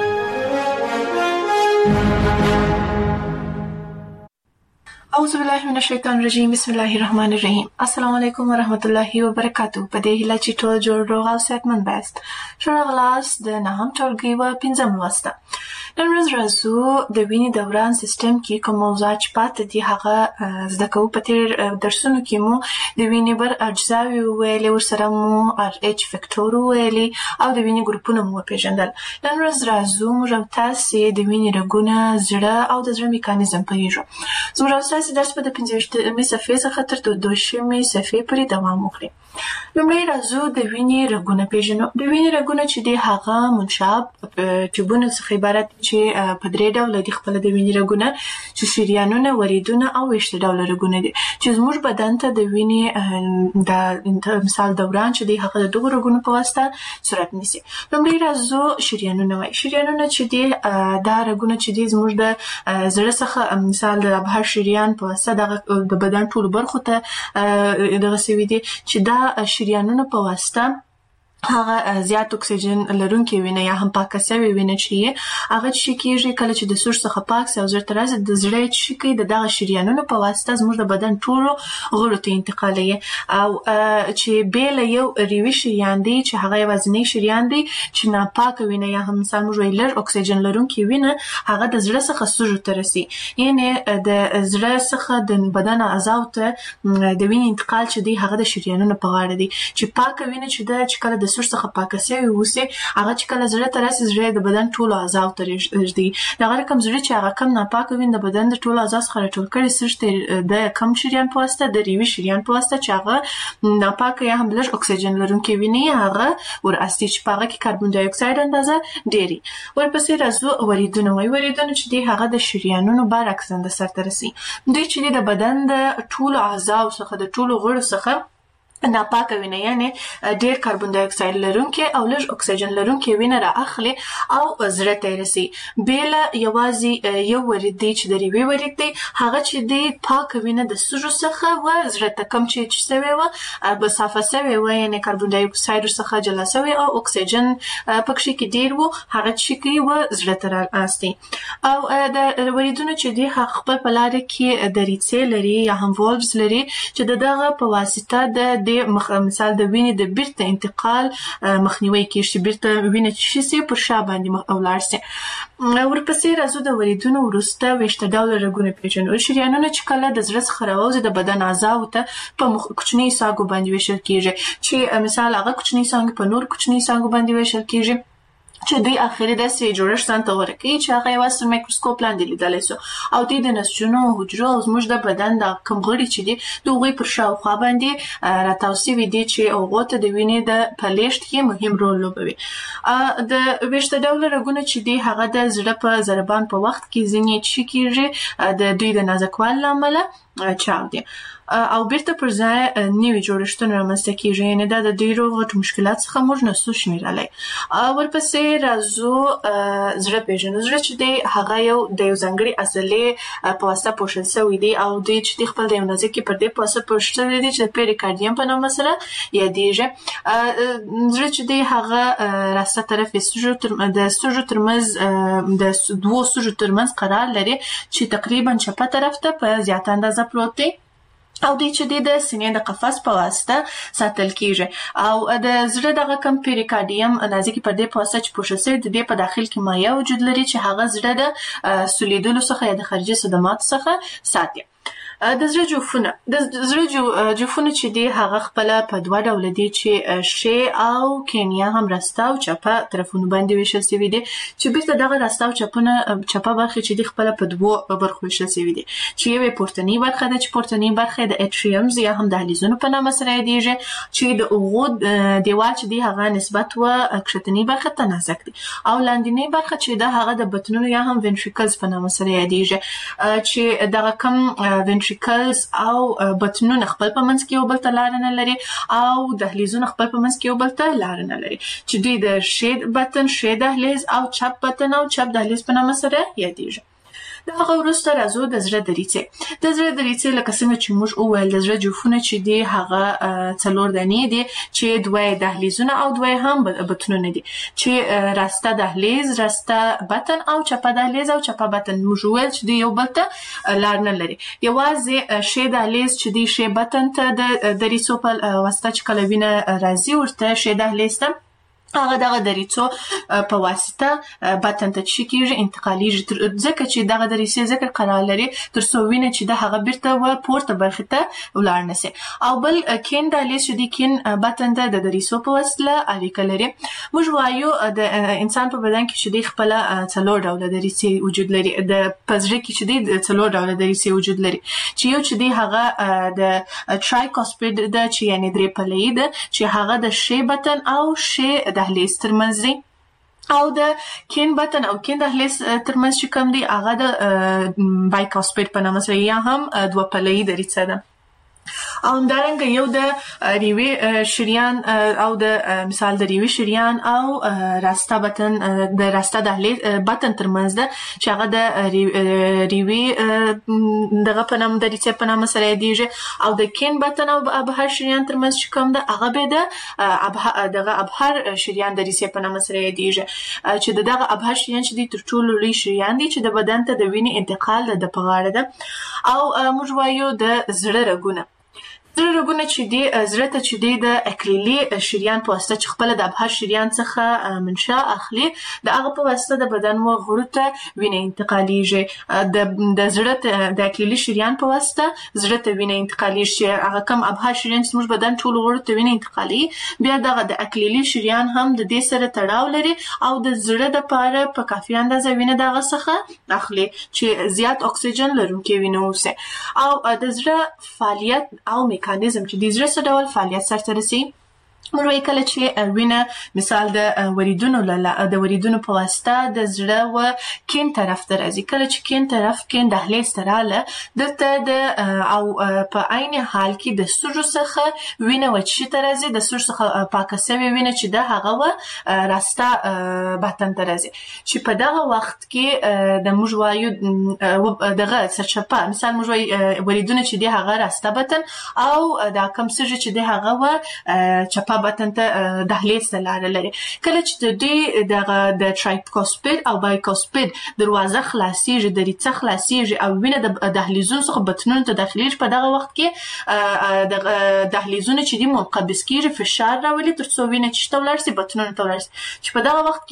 اعوذ بالله من الشیطان الرجیم بسم الله الرحمن الرحیم السلام علیکم ورحمت الله وبرکاتہ په دې هیله چې ټول جوړ روغ او صحتمند بایست ښه راغلاست د نهم ټولګي و پنځم لوسته نن ورځ راځو د وینې دوران سیستم کې کوم موضوعات چې پاتې دي هغه زده کوو په تیر درسونو کې مو د وینې بر اجزاوي ویلې ورسره مو RH فاکتور ویلې او د وینې ګروپونه مو پیژندل نن ورځ راځو موږ تاسو د وینې رګونه زړه او د زړه میکانیزم پوهیږو زموږ تاسو درس په 15مې صفحې څخه تر 22مې صفحې پورې دوام وکړي لومړی راځو د وینې رګونه پیژنو د وینې رګونه چې دی هغه منشاب ټیوبونه څخه عبارت چې په درې ډول دي خپل د وینې رګونه چې شریانونه وریدونه او ویشت ډول رګونه دي چې زموږ بدن ته د وینې د مثال دوران چې دی هغه د دغه رګونو په واسطه صورت نیسي لومړی راځو شریانونه وای شریانونه چې دی دا رګونه چې دی زموږ د زړه څخه مثال د ابهار شریان په واسطه د بدن ټول برخو ته دغه سوي دي چې دا شریانونو په واسطه هغه زیات اکسیجن لرونکي وینه یا هم پاکه شوی وینه چې هغه چې کیږي کله چې د سور څخه پاک سي او زړه ته راځي د زړه چې کوي د دغه شریانونو په واسطه زموږ د بدن ټولو غړو ته انتقالوي او چې بیل یو ریوي شریان دی چې هغه وزنی شریان دی چې ناپاکه وینه یا هم مثال موږ لر اکسیجن لرونکي وینه هغه د زړه څخه سوژ ته رسي یعنی د زړه څخه د بدن اعضاء ته د وینې انتقال چې دی هغه د شریانونو په غاړه دی چې پاکه وینه چې کله د سور څخه پاکه شوی وسی هغه چې کله زړه ته راسي زړه د بدن ټول اعضاء ته رسیږي دا کم زړه چې هغه کم ناپاکه وینه د بدن د ټول اعضاء څخه ټول کړي سرته د کم شریان په واسطه د ریوي شریان په واسطه چې هغه ناپاکه یا هم لږ اکسیجن لرونکي وینه هغه وراسي چې پاغه کې کاربن ډای اکساید اندازه ډيري ورپسې راځو وریدونه وریدونه چې دی هغه د شریانونو برعکس اندازه سره رسي دوی چې د بدن د ټول اعضاء څخه د ټول غړو څخه ناپاکه وینه یعنی ډیر کاربن ډای اکساید لرونکي او لږ اکسیجن لرونکي وینه را اخلي او زړه ته رسي. بیل یوازې یو ورید دی چې د ریوي ورید دی هغه چې دی پاکه وینه د سږو څخه و زړه ته کم چې سوی و به صافه سوی و یعنی کاربن ډای اکساید څخه جلا سوی او اکسیجن پکې کې ډیر و هغه چې کوي و زړه ته راستي. او د وریدونو چې دی خپل په لار کې دریڅې لري یا هم والوز لري چې دغه په واسطه د مثال د وینې د بیرته انتقال مخنیوي کیږي چې بیرته وینه چې شي پر شا باندې او لاړ شي. ورپسې راځو د وریدونو وروسته ویشته ډوله رګونه پیژنو. شریانونه چې کله د زړه څخه راوځي د بدن اعضاو ته په کوچني ساګو باندې ویشل کیږي چې مثال هغه کوچني ساګ په نور کوچني ساګو باندې ویشل کیږي چې دوی اخري د سي جوړښت ځان ته ورکوي چې هغه یو سر مایکروسکوپ لاندې لیدلی سو او دوی د نسجونو حجرو او زموږ د بدن د کوم غړي چې دي د هغوی پر شاوخوا باندې راتاو سوي دي چې هغو ته د وینې د په لیږد کې مهم رول لوبوي. د ویشته ډوله رګونه چې دي هغه د زړه په ضربان په وخت کې ځینې چې کیږي د دوی د نازکوالي له امله چاودي او بیرته پر ځای نوي جوړښتونه رامنځته کیږي یعنی دا د ډیرو غټو مشکلات څخه موږ نسو شمیرلی. ورپسې راځو زړه پیژنو. زړه چې دی هغه یو د یو ځانګړي عضلې په واسطه پوښل شوی دی او دوی چې دی خپل د یو نازکې پردې په واسطه پوښل شوی دی چې د پیریکارډیم په نامه سره یادیږي. زړه چې دی هغه راسته طرف د سږو ترمنځ د دوو سږو ترمنځ قرار لري چې تقریبا چپه طرف ته په زیاته اندازه پروت دی او دوی چې د سینې د قفس په واسطه ساتل کیږي او د زړه دغه کم پیریکارډیم نازکې پردې په واسطه چې پوښل شوی د دې په داخل کې مایع وجود لري چې هغه زړه د سولیدلو څخه یا د خارجي صدماتو څخه ساتي. د زړه جوفونه چې دی هغه خپل په دوه ډول دي چې شی او کینیا هم راسته او چپه طرفونو باندې ویشل شوی دي چې بیرته دغه راسته او چپه برخه چې دی خپل په دوه برخو ویشل شوی دي چې یو پورتنی برخه ده چې پورتنی برخه د اټریومز یا هم دهلیزونو په نامه سره یادیږي چې د اوغو دیوال چې دی هغه نسبت و کښتنی برخه ته نازک دي او لاندینی برخه چې ده هغه د بطنونو یا هم وینټریکلز په نامه سره یادیږي چې دغه کم ventricles او بطنونه خپل په منځ کې یو بل ته لار نه لري او دهلیزونه خپل په منځ کې یو بل ته لار نه لري چې دوی د شی دهلیز او چپ بطن او چپ دهلیز په نامه سره یادیږي. د هغه وروسته راځو د زړه دریڅې. د زړه دریڅې لکه څنګه چې موږ وویل د زړه جوفونه چې دي هغه څلور دانې دي چې دوه دهلیزونه او دوه هم بطنونه دي چې راسته دهلیز، راسته بطن او چپه دهلیز او چپه بطن. موږ وویل چې دوی یو بل ته لار نه لري. یوازې شی دهلیز چې دی شی بطن ته د دریڅو په واسطه چې کله وینه راځي ورته شی دهلیز ته هغه دغه دریڅو په واسطه بطن ته چې کیږي انتقالیږي ځکه چې دغه دریڅې ذکر قرار لري تر څو وینه چې د هغه بیرته و پورته برخه ته ولاړ نشي. او بل کین دهلیز چې دی کین بطن ته د دریڅو په واسطه اړیکه لري. موږ وایو د انسان په بدن کې چې دی خپل څلور ډوله دریڅې وجود لري. د پزړه کې چې دی څلور ډوله دریڅې وجود لري چې یو چې دی هغه د ټرایکاسپید د چې یعنی درې پله‌ای ده چې هغه د شی بطن او شی دهلیز ترمنځ دی او د کین بطن او کین دهلیز ترمنځ چې کوم دی هغه د بایکاسپید په نامه سره یا هم دوه پله‌ای دریڅه ده. او همدارنګه یو د ریوي شریان او د مثال د ریوي شریان او راسته بطن د راسته دهلیز بطن ترمنځ ده چې هغه د ریوي دغه په نامه دریڅې په نامه سره یادیږي او د کین بطن او ابهر شریان ترمنځ چې کوم ده هغه به د دغه ابهر شریان دریڅې په نامه سره یادیږي چې دغه ابهر شریان چې دی تر ټولو لوی شریان دی چې د بدن ته د وینې انتقال د په غاړه ده. او موږ وایو د زړه رګونه. زړه رګونه چې دی زړه ته چې دی د اکلیلي شریان په واسطه چې خپل د ابهر شریان څخه منشأ اخلي د هغه په واسطه د بدن و غړو ته وینه انتقالیږي. د زړه د اکلیلي شریان په واسطه زړه ته وینه انتقالیږي. هغه کم ابهر شریان چې موږ بدن ټول غړو ته وینه انتقالي بیا دغه د اکلیلي شریان هم د دې سره تړاو لري او د زړه د پاره په کافي اندازه وینه دغه څخه اخلي چې زیات اکسیجن لرونکي وینه اوسه. او د زړه فعالیت او میکانیزم چې د زړه څه ډول فعالیت سرته رسي موږ وایي کله چې وینه مثال د وریدونو په واسطه د زړه و کیڼ طرف ته راځي. کله چې کیڼ طرف کې دهلیز ته راله دلته او په عین حال کې د سږو څخه وینه وچې ته راځي، د سږو څخه پاکه سوې وینه چې ده هغه و راسته بطن ته راځي، چې په دغه وخت کې د موږ وایو دغه سرچپه مثال موږ وایي وریدونه چې دی هغه راسته بطن او دا کم سږي چې دی هغه و چپه بطن ته دهلیز ته لاره لري. کله چې د دوی د ټرایکوسپید او بایکوسپید دروازه خلاصیږي، دریڅه خلاصیږي او وینه د دهلیزونو څخه بطنونو ته داخلیږي، په دغه وخت کې د دهلیزونه چې دي منقبض کیږي، فشار راولي ترڅو وینه چې ته ولاړ سي بطنونو ته ولاړ سي، چې په دغه وخت کې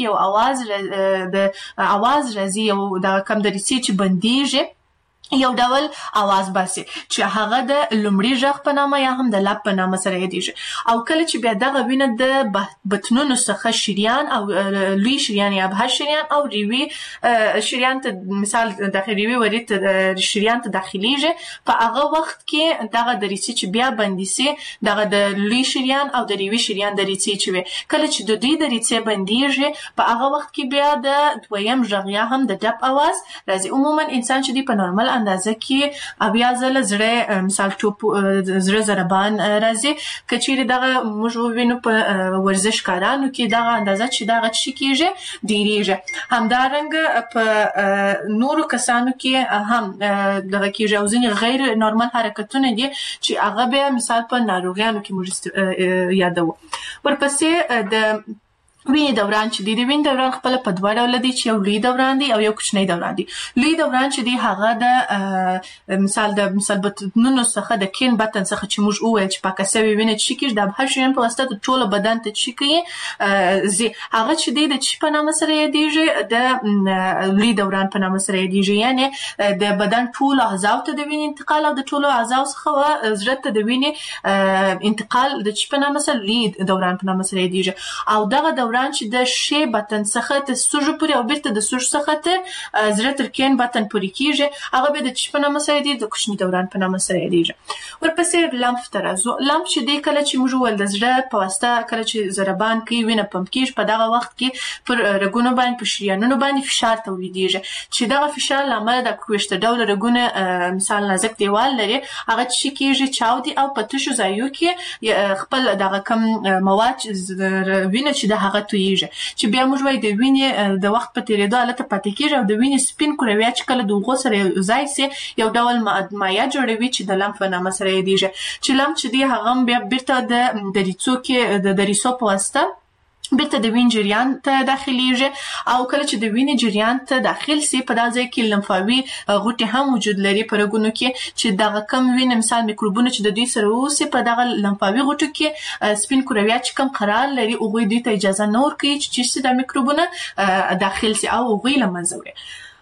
یو اواز راځي، یو د کم دریڅې چې بندیږي یو ډول आवाज باسي چې هغه د لومړي غږ په نامه یا هم د لب په نامه سره یادېږي. او کله چې بیا دغه وینه د بطنونو څخه شریان او لوی شریان یا ابهر شریان او ریوي شریان ته مثال د ریوي ورید شریان ته داخليږي، په هغه وخت کې دغه دریڅې چې بیا بندي سي، دغه د لوی شریان او د ریوي شریان دریڅې چې وي، کله چې د دې دریڅې بنديږي په هغه وخت کې بیا د دویم غږ یا هم د ډب आवाज راځي. عموما انسان چې دی په نورمال اندازه کې بیا ځله زړه مثال زړه ضربان راځي، کچېرې دغه موږ وینو په ورزشکارانو کې دغه اندازه چې دغه شي کېږي ډیریږي. همدارنګه په نورو کسانو کې هم دغه کېږي او ځینې غیر نورمال حرکتونه دي چې هغه بیا مثال په ناروغیانو کې موږ یادوو. ورپسې د وینې دوران چې دی، د وینې دوران خپل په دوه ډوله دی، چې یو لوی دوران دی او یو کوچنی دوران دی. لوی دوران چې دی هغه د مثال بطنونو څخه د کیڼ بطن څخه چې موږ وویل چې پاکه سوې وینه چې کېږي د ابهر شریان په واسطه د ټوله بدن ته چې کوي هغه چې دی د چی په نامه سره یادېږي، د لوی دوران په نامه سره یادېږي، یعنی د بدن ټولو اعضاو ته د وینې انتقال او د ټولو اعضاو څخه زړه ته د وینې انتقال د چی په نامه سره لوی دوران په نامه سره یادېږي. او دغه دوران چې د شی بطن څخه تر سږو پورې او بیرته د سږو څخه تر زړه تر کیڼ بطن پورې کېږي، هغه بیا د چی په نامه سره یادېږي، د کوچني دوران په نامه سره یادېږي. ورپسې لمف ته راځو. لمف چې دی کله چې موږ وویل د زړه په واسطه کله چې ضربان کوي وینه پمپ کېږي، په دغه وخت کې پر رګونو باندې په شریانونو باندې فشار تولیدېږي، چې دغه فشار له امله د کوښته ډول رګونه مثال نازک دیوال لري، هغه چې کېږي چاودي او په تشو ځایو کې خپل دغه کم مواد وینه چې د هغه تویږي، چې بیا موږ وایي د وینې د وخت په تیریدو هلته پاتې کېږي او د وینې سپین کرویات چې کله د هغو سره یو ځای سي یو ډول مایع جوړوي چې د لمف په نامه سره یادېږي. چې لمف چې دی هغه بیا بیرته د دریڅو کې د دریڅو په واسطه بیرته د وینې جریان ته داخليږي، او کله چې د وینې جریان ته داخل سي په دا ځای کې لمفاوي غوټې هم وجود لري په رګونو کې، چې دغه کم وینې مثال میکروبونه چې د دوی سره اوسي په دغه لمفاوي غوټو کې سپین کرویات چې کم قرار لري هغوی دوی ته اجازه نه ورکوي چې دا میکروبونه داخل سي او هغوی له منځه وړي.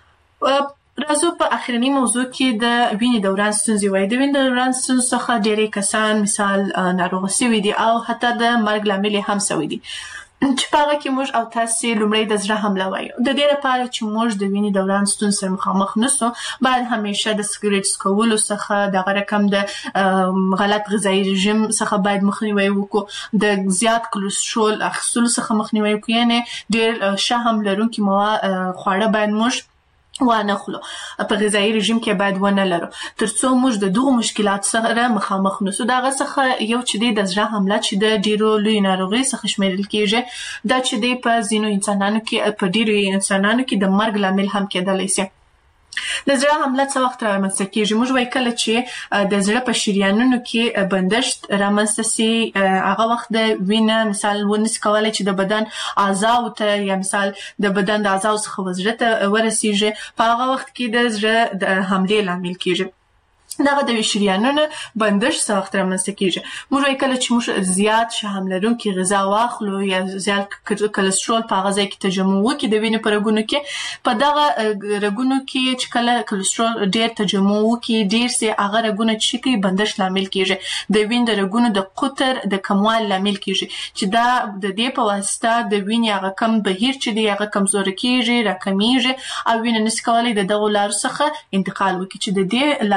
راځو په اخرنی موضوع کې د وینې دوران ستونزې وایي. د وینې دوران ستونزو څخه ډېری کسان مثال ناروغه سوي دي او حتی د مرګ لامل هم سوي دي، چې په هغه کې موږ او تاسې لومړی د زړه حمله وایو. د دې لپاره چې موږ د وینې دوران ستونزې سره مخامخ نسو، باید همیشه د سګریټ څکولو څخه، دغه رقم د غلط غذایي رژیم څخه باید مخنیوی وکړو، د زیات کلسترول اخیستلو څخه مخنیوی وکړو، یعنې ډېر شحم لرونکي خواړه باید موږ وانه خلو په غذایي رژیم کې باید ونه لرو، ترڅو موږ د دغو مشکلات سره مخامخ نسو. دغه څخه یو چې دی د زړه حمله چې د ډیرو لوی ناروغۍ څخه شمیرل کېږي، دا چې دی په ځینو انسانانو کې په ډیرو انسانانو کې د مرګ لامل هم کېدلی شي. د زړه حمله څه وخت رامنځته کېږي؟ موږ وایي کله چې د زړه په شریانونو کې بندښت رامنځته سي، هغه وخت د وینه مثال ونسي کولی چې د بدن اعضاو ته یا مثال د بدن د اعضاو څخه زړه ته ورسیږي، په هغه وخت کې د زړه د حملې لامل کېږي. دغه د شریانونو بندښت څه وخت رامنځته کېږي؟ موږ وایي کله چې موږ زیات شحم لرونکي غذا واخلو یا زیات کلسترول په هغه ځای کې تجمع وکړي د وینې په رګونو کې، په دغه رګونو کې چې کله کلسترول ډېر تجمع وکړي ډېر سي، هغه رګونه چې کوي بندښت لامل کېږي، د وینې د رګونو د قطر د کموالي لامل کېږي، چې دا د دې په واسطه د وینې هغه کم بهیر چې دی هغه کمزوری کېږي، راکمیږي او وینه نسي کولی د دغو لارو څخه انتقال وکړي، چې د دې له امله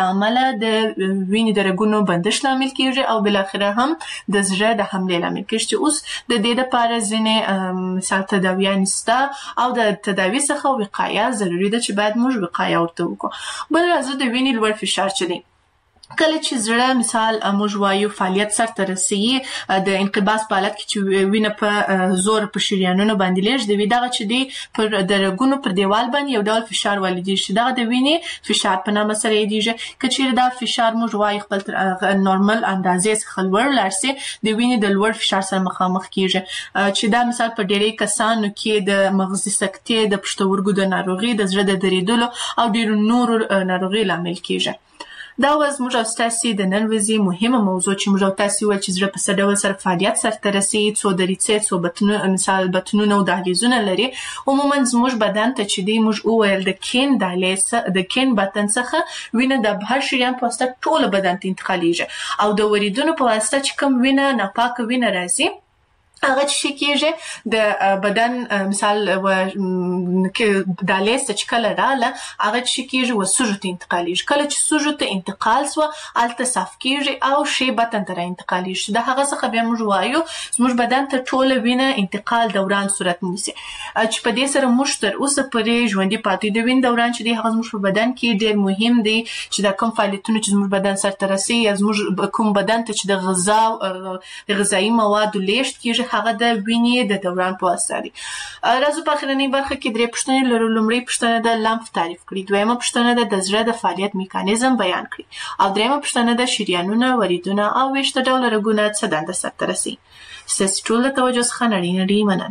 د وینې د رګونو بندش لامل کیږي او بل اخره هم د زړه د حملې لامل کیږي چې اوس د دې لپاره ځینې مثال تداویان سته او د تداوی څخه وقایه ضروري ده چې باید موږ وقایه ورته وکړو. بل راځو د وینې لوړ فشار چې دی کله چې زړه مثال موږ وایو فعالیت سرته رسیږي د انقباض په حالت کې چې وینه په زور په شریانونو باندې لیږدوي دغه چې دی پر د رګونو پر دیوال باندې یو ډول فشار والیدېږي چې دغه د وینې فشار په نامه سره یادېږي. که چیرې دا فشار موږ وایو خپل تر نورمال اندازې څخه لوړ لاړ سي د وینې د لوړ فشار سره مخامخ کیږي چې دا مثال په ډېری کسانو کې د مغزي سکتې د پښتورګو د ناروغي د زړه د دریدلو او ډېرو نورو ناروغي لامل کیږي. دا موږ او تاسو د نن ورځې مهمه موضوع چې موږ او تاسو ول چې زړه په څه ډول سره فعالیت سره رسیږي څو دریڅې څو بطنونه مثال بطنونه او دهلیزونه لري. عموما زموږ بدن ته چې دی موږ وویل د کین دهلیز د کین بطن څخه وینه د بهر شریان په واسطه ټول بدن ته انتقالیږي او د وریدونو په واسطه چې کوم وینه ناپاکه وینه راځي هغه چې کېږي د بدن مثال کې دهلیز چې کله رااله هغه چې کېږي وسوجو ته انتقالیږي. کله چې سوجو ته انتقال سو الته صاف کېږي او شی بطن ته انتقالیږي. د هغه څخه بیا موږ وایو زموږ بدن ته ټول وینه انتقال دوران صورت نیسي چې په دې سره موږ تر اوسه پورې ژوندۍ پاتې د وینې دوران چې دی هغه زموږ په بدن کې ډېر مهم دی چې دا کوم فعالیتونه چې زموږ بدن سره رسیږي زموږ کوم بدن ته چې د غذا د غذایی موادو لیږد کېږي هغه د وینې د دوران په واسطه دی. راځو په اخرنۍ برخه کې درې پوښتنې لرو. لومړی پوښتنه د لمف تعریف کړي، دویمه پوښتنه د زړه د فعالیت میکانیزم بیان کړي او دریمه پوښتنه د شریانونه وریدونه او ویښته ډول رګونه څه دنده سرته رسوي. ستاسو ټول ته توجه څخه نړۍ مننه.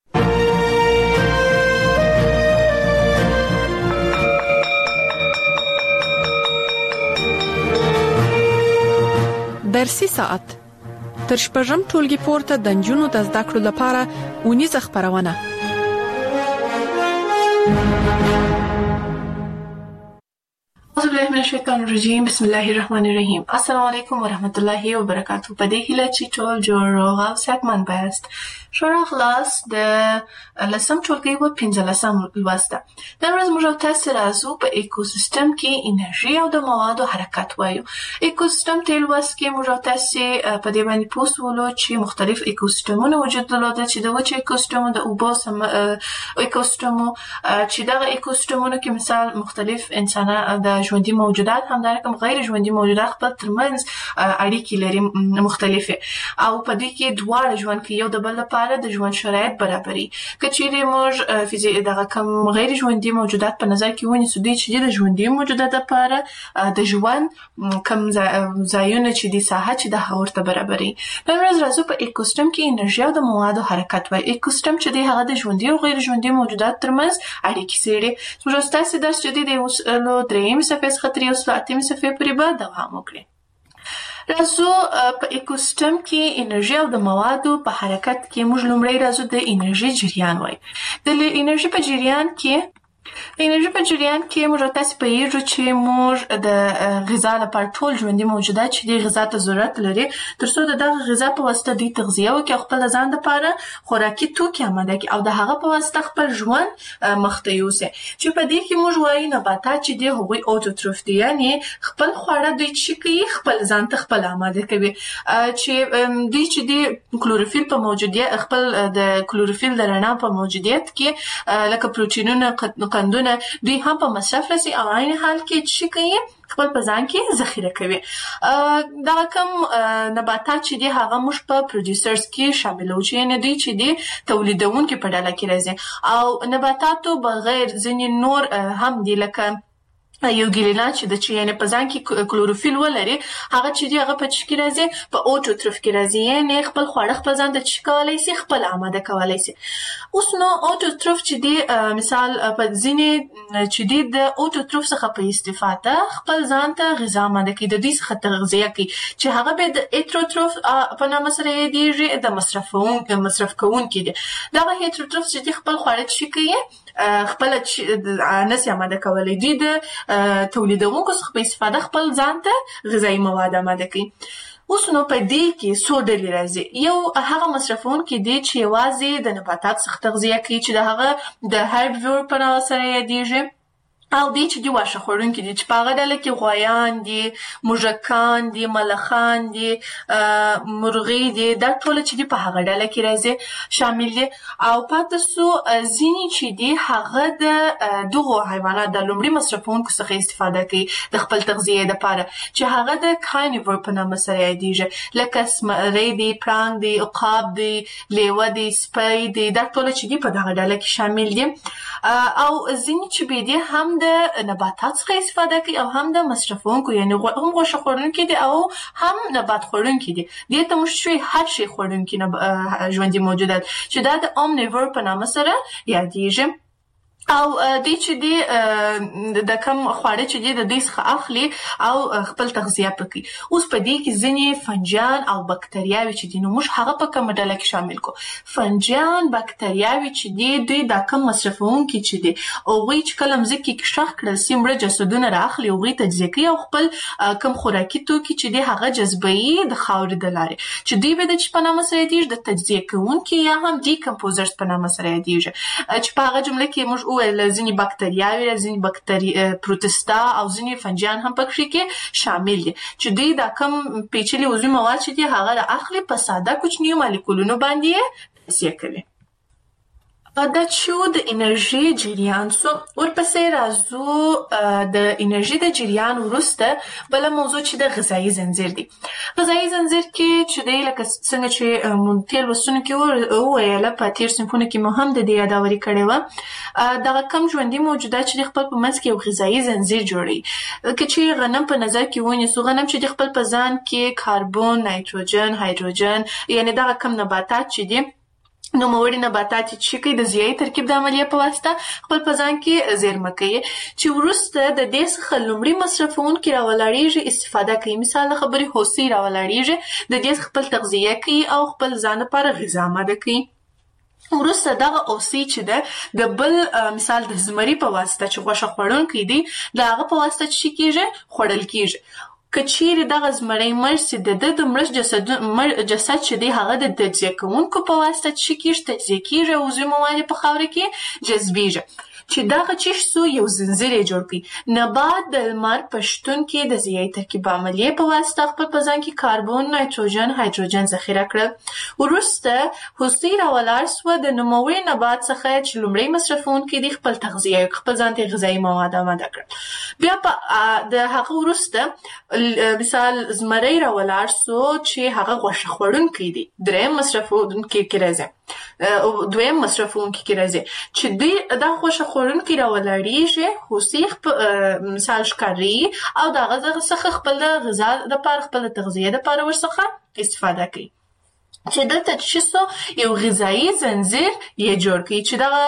درسي ساعت تر شپږم ټولګي پورته د نجونو د زده کړو لپاره اونیزه خپرونه. أعوذ بالله من الشیطان الرجیم بسم الله الرحمن الرحیم. السلام علیکم ورحمت الله وبرکاته. په دې هیله چې ټول جوړ روغ او صحتمند باشئ. شورا خلاص د لسم ټولګي په 15 لوست ده. نن ورځ موږ تاسو راځو په ایکوسیستم کې انرژي او د موادو حرکت وایو. ایکوسیستم ته لوست کې موږ تاسو په دې باندې پوښتولو چې مختلف ایکوسیستمونه وجود لري چې د وچه ایکوسیستم د اوبو سم ایکوسیستم چې دا ایکوسیستمونه کې مثال مختلف انسانان د ژوندۍ موجودات همدارنګه غیر ژوندۍ موجودات خپل ترمنځ اړیکې لري مختلفه او په دې کې دواړه ژوند کې یو د بل لپاره د ژوند شرایط برابري. کچېرې موږ فزیک دغه کوم غیر ژوندۍ موجودات په نظر کې ونیسو چې د ژوندۍ موجودات لپاره د ژوند کوم ځایونه چې د ساحه چې د هورته برابري. نن ورځ راځو په ایکوسیستم کې انرژي او د موادو حرکت وایي. ایکوسیستم چې دی هغه د ژوندۍ او غیر ژوندۍ موجودات ترمنځ اړیکې څېړي. موږ تاسو درس چې دی د درېیم صفحې څخه تر 8 صفحې پورې به دوام وکړي. راځو په ایکوسیستم کې انرژي او د موادو په حرکت کې موږ لومړی راځو د انرژي جریان وایي. د انرژي په جریان کې موږ تاسو په یوه چې موږ د غذا لپاره ټول ژوندۍ موجودات چې د غذا ته ضرورت لري ترڅو دغه غذا په واسطه د تغذیه او خپل ځان لپاره خوراکي توکي آماده کړي او د هغه په واسطه خپل ژوند مخته یوسي. چې په دې کې موږ وایو نباتات چې د هغوی اوټوټروف دي یعنی خپل خواړه دوی چې کوي خپل ځان ته خپل آماده کوي چې دوی چې د کلوروفیل په موجودیت خپل د کلوروفیل د رڼا په موجودیت کې لکه پروتینونه قندونه دوی هم په مصرف رسي او عین حال کې چې کوي خپل په ځان کې ذخیره کوي. دا کوم نباتات چې دی هغه موږ په پروډوسرز کې شاملو چې دوی چې دی تولیدونکو په ډله کې راځي او نباتاتو بغیر ځینې نور هم دی لکه یو ګیلینات چې د چې یعنی په ځان کې کلوروفیل ولري هغه چې دی هغه په چکی راځي په اوټوټروف کې راځي یعنی خپل خواړه خپل ځان ته چکولای شي خپل آماده کولای شي. اوس نو اوټوټروف چې دی مثال په ځینې چې دی د اوټوټروف څخه په استفاده خپل ځان ته غذا آماده کوي د دې څخه تغذیه کوي چې هغه به د هیټروټروف په نامه سره یادېږي د مصرف کوونکي دی. دا هیټروټروف چې دی خپل خواړه چې کوي خپل نسي آماده کولای دی د تولیدونکو څخه په استفاده خپل ځان ته غذایی مواد آماده کوي. اوس نو په دې کې څو ډلې راځي. یو هغه مصرفونکي دي چې یوازې د نباتات څخه تغذیه کوي چې د هغه د هربیور په نامه سره یادېږي او دی چې دی واښه خوړونکي دي چې په هغه ډله کې غوایان دي، موږکان دي، ملخان دي، مرغۍ دي، دا ټوله چې دي په هغه ډله کې راځي شامل دي. او پاتې سو ځینې چې دي هغه د دغو حیوانات د لومړي مصرفونکو څخه استفاده کوي د خپل تغذیې دپاره چې هغه د کارنیور په نامه سره یادیږي، لکه زمری دی، پړانګ دی، عقاب دی، لیوه دی، سپی دی، دا ټوله چې دي په دغه ډله کې شامل دي. او ځینې چې به دي هم د نباتات څخه استفاده کوي او هم د مصرفونکو، یعنی هم غوښه خوړونکي دي او هم نبات خوړونکي دي. دې ته موږ شوي هر شي خوړونکي ژوندي موجودات چې دا د اومنیور په نامه سره یادیږي. او دی چې دی د کم خواړه چې دی د دې څخه اخلي او خپل تغذیه پکې. اوس په دې کې ځینې فنجان او بکتریاوې چې دي نو موږ هغه په کومه ډله کې شامل کو. فنجان، بکتریاوې چې دی دوی دا کم مصرفونکي چې دی هغوی چې کله مځکې کې ښخ کړل سي مړه جسدونه رااخلي، هغوی تجزیه کوي او خپل کم خوراکي توکي چې دی هغه جذبوي د خاورې د لارې چې دوی به د چې په نامه سره یادیږي د تجزیه کوونکي یا هم ډیکمپوزرز په نامه سره یادیږي چې په هغه جمله کې موږ ځینې بکتریاوې، ځینې پروتستا او ځینې فنجان هم پکې کې شامل دي چې دوی دا کم پیچلي عضوي مواد چې دي هغه اخلي په ساده کوچنیو مالیکولونو باندې تجزیه کوي. دا چې د انرژي جریان سو ورپسې راځو د انرژي د جریان وروسته بله موضوع چې د غذایي زنځیر دی. غذایي زنځیر کې چې دی لکه څنګه چې تېر لوستونو کې وویله په تېر صنفونو کې مو هم د دې یاداوري کړې وه، دغه کم ژوندي موجودات چې د خپل په منځ کې یو غذایي زنځیر جوړوي. که چې غنم په نظر کې ونیسو، غنم چې د خپل په ځان کې کاربن، نایتروجن، هایدروجن، یعنی دغه کم نباتات چې دي نوموړي نباتات چې کوي د ضیایي ترکیب د عملیې په واسطه خپل په ځان کې زیرمه کوي چې وروسته د دې څخه لومړي مصرفونکي راولاړېږي، استفاده کوي. مثال د خبرې هوسۍ راولاړېږي، د دې خپل تغذیه کوي او خپل ځان لپاره غذا آماده کوي. وروسته دغه هوسۍ چې ده د بل مثال د زمري په واسطه چې غوښه خوړونکی دی د هغه په واسطه چې کېږي خوړل کېږي. که چیرې دغه زمری مړ سي د ده د مړ جسد چې دی هغه د تجزیه کوونکو په واسطه چې کېږي تجزیه کېږي او عضوي مواد په خاوره کې جذبېږي چې دغه چې سو یو زنځیر یې جوړ کړي. نبات د لمر په شتون کې د ضیایي ترکیب عملیې په واسطه خپل په ځان کې کاربن، نایتروجن، هایدروجن ذخیره کړل. وروسته هوسۍ راولاړ سوه د نوموړي نبات څخه چې لومړی مصرفونکي دي خپل تغذیه خپل ځان ته غذایي مواد آماده کړل. بیا د هغه وروسته مثال زمری راولاړ سو چې هغه غوښه خوړونکی دی، دویم مصرفونکي کې راځي چې دوی دا غوښه خوړونکي راولاړېږي، هوسۍ مثال ښکاري او د هغه څخه خپل د غذا دپاره خپل د تغذیې دپاره ورڅخه استفاده کوي چې دلته چې سو یو غذایي زنځیر یې جوړ کړي چې دغه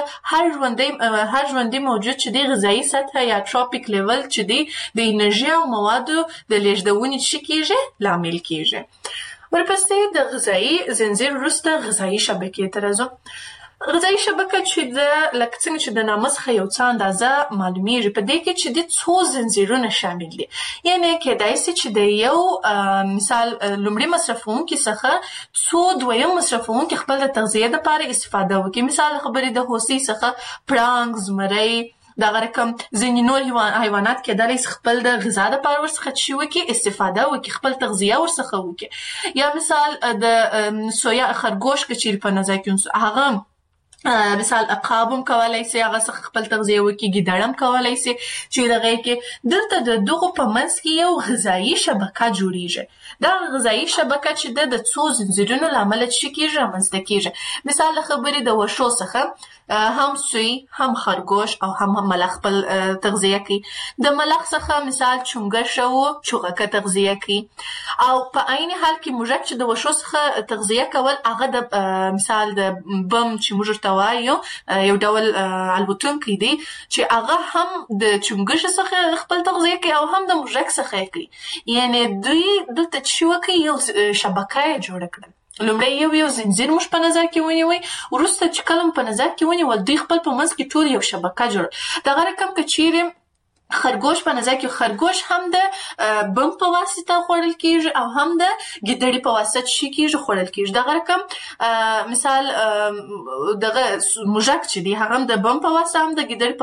هر ژوندي موجود چې دی غذایي سطحه یا ټراپیک لیول چې دی د انرژي او موادو د لیږدونې چې کېږي لامل کېږي. ورپسې د غذایي زنځیر وروسته غذایي شبکې ته راځو. غذایي شبکه چې لکه څنګه چې د نامه څخه یو څه اندازه معلومیږي په دې کې چې د څو زنځیرونه شامل دي. یعنې کېدای سي چې د یو مثال لومړي مصرفونکي څخه څو دویم مصرفونکي خپل د تغذیې دپاره استفاده وکړي. مثال خبرې د هوسۍ څخه پړانګ، زمری، دغه رقم ځینې نور حیوانات کېدلی سي خپل د غذا دپاره ورڅخه څه وکړي استفاده وکړي، خپل تغذیه ورڅخه وکړي. یا مثال د سویا خرګوش که چیرې په نظر کې هغه مثال عقاب هم کولی سي هغه څخه خپل تغذیه وکړي، ګیدړ هم کولی سي چې دغه کې دلته د دغو په منځ کې یو غذایي شبکه جوړیږي. دا غذایي شبکه چې د څو زنځیرونو له امله څه کېږي رامنځته کېږي. مثال خبرې د وښو څخه هم سوی، هم خرګوش او هم ملخ خپل تغذیه کوي. د ملخ څخه مثال چونګښه و چوغکه تغذیه کوي. او په عین حال کې موږک چې د وښو څخه تغذیه کول هغه د مثال د بم چې موږ ورته وایو یو ډول الوتونکی دی چې هغه هم د چونګښې څخه خپل تغذیه کوي او هم د موږک څخه یې کوي. یعنې دوی دلته چې وکړي یو شبکه یې جوړه کړل. لومړی یو زنځیر موږ په نظر کې ونیوی، وروسته چې کله په نظر کې ونیول دوی خپل په منځ کې ټول یو شبکه جوړ. دغه رقم که چیرې خرګوش په نظر کې خرګوش هم د بم په واسطه خوړل کېږي او هم د ګیدړې په واسطه چې کېږي خوړل کېږي. دغه رقم مثال دغه موږک چې دی هغه هم د بم په واسطه هم د ګیدړې په واسطه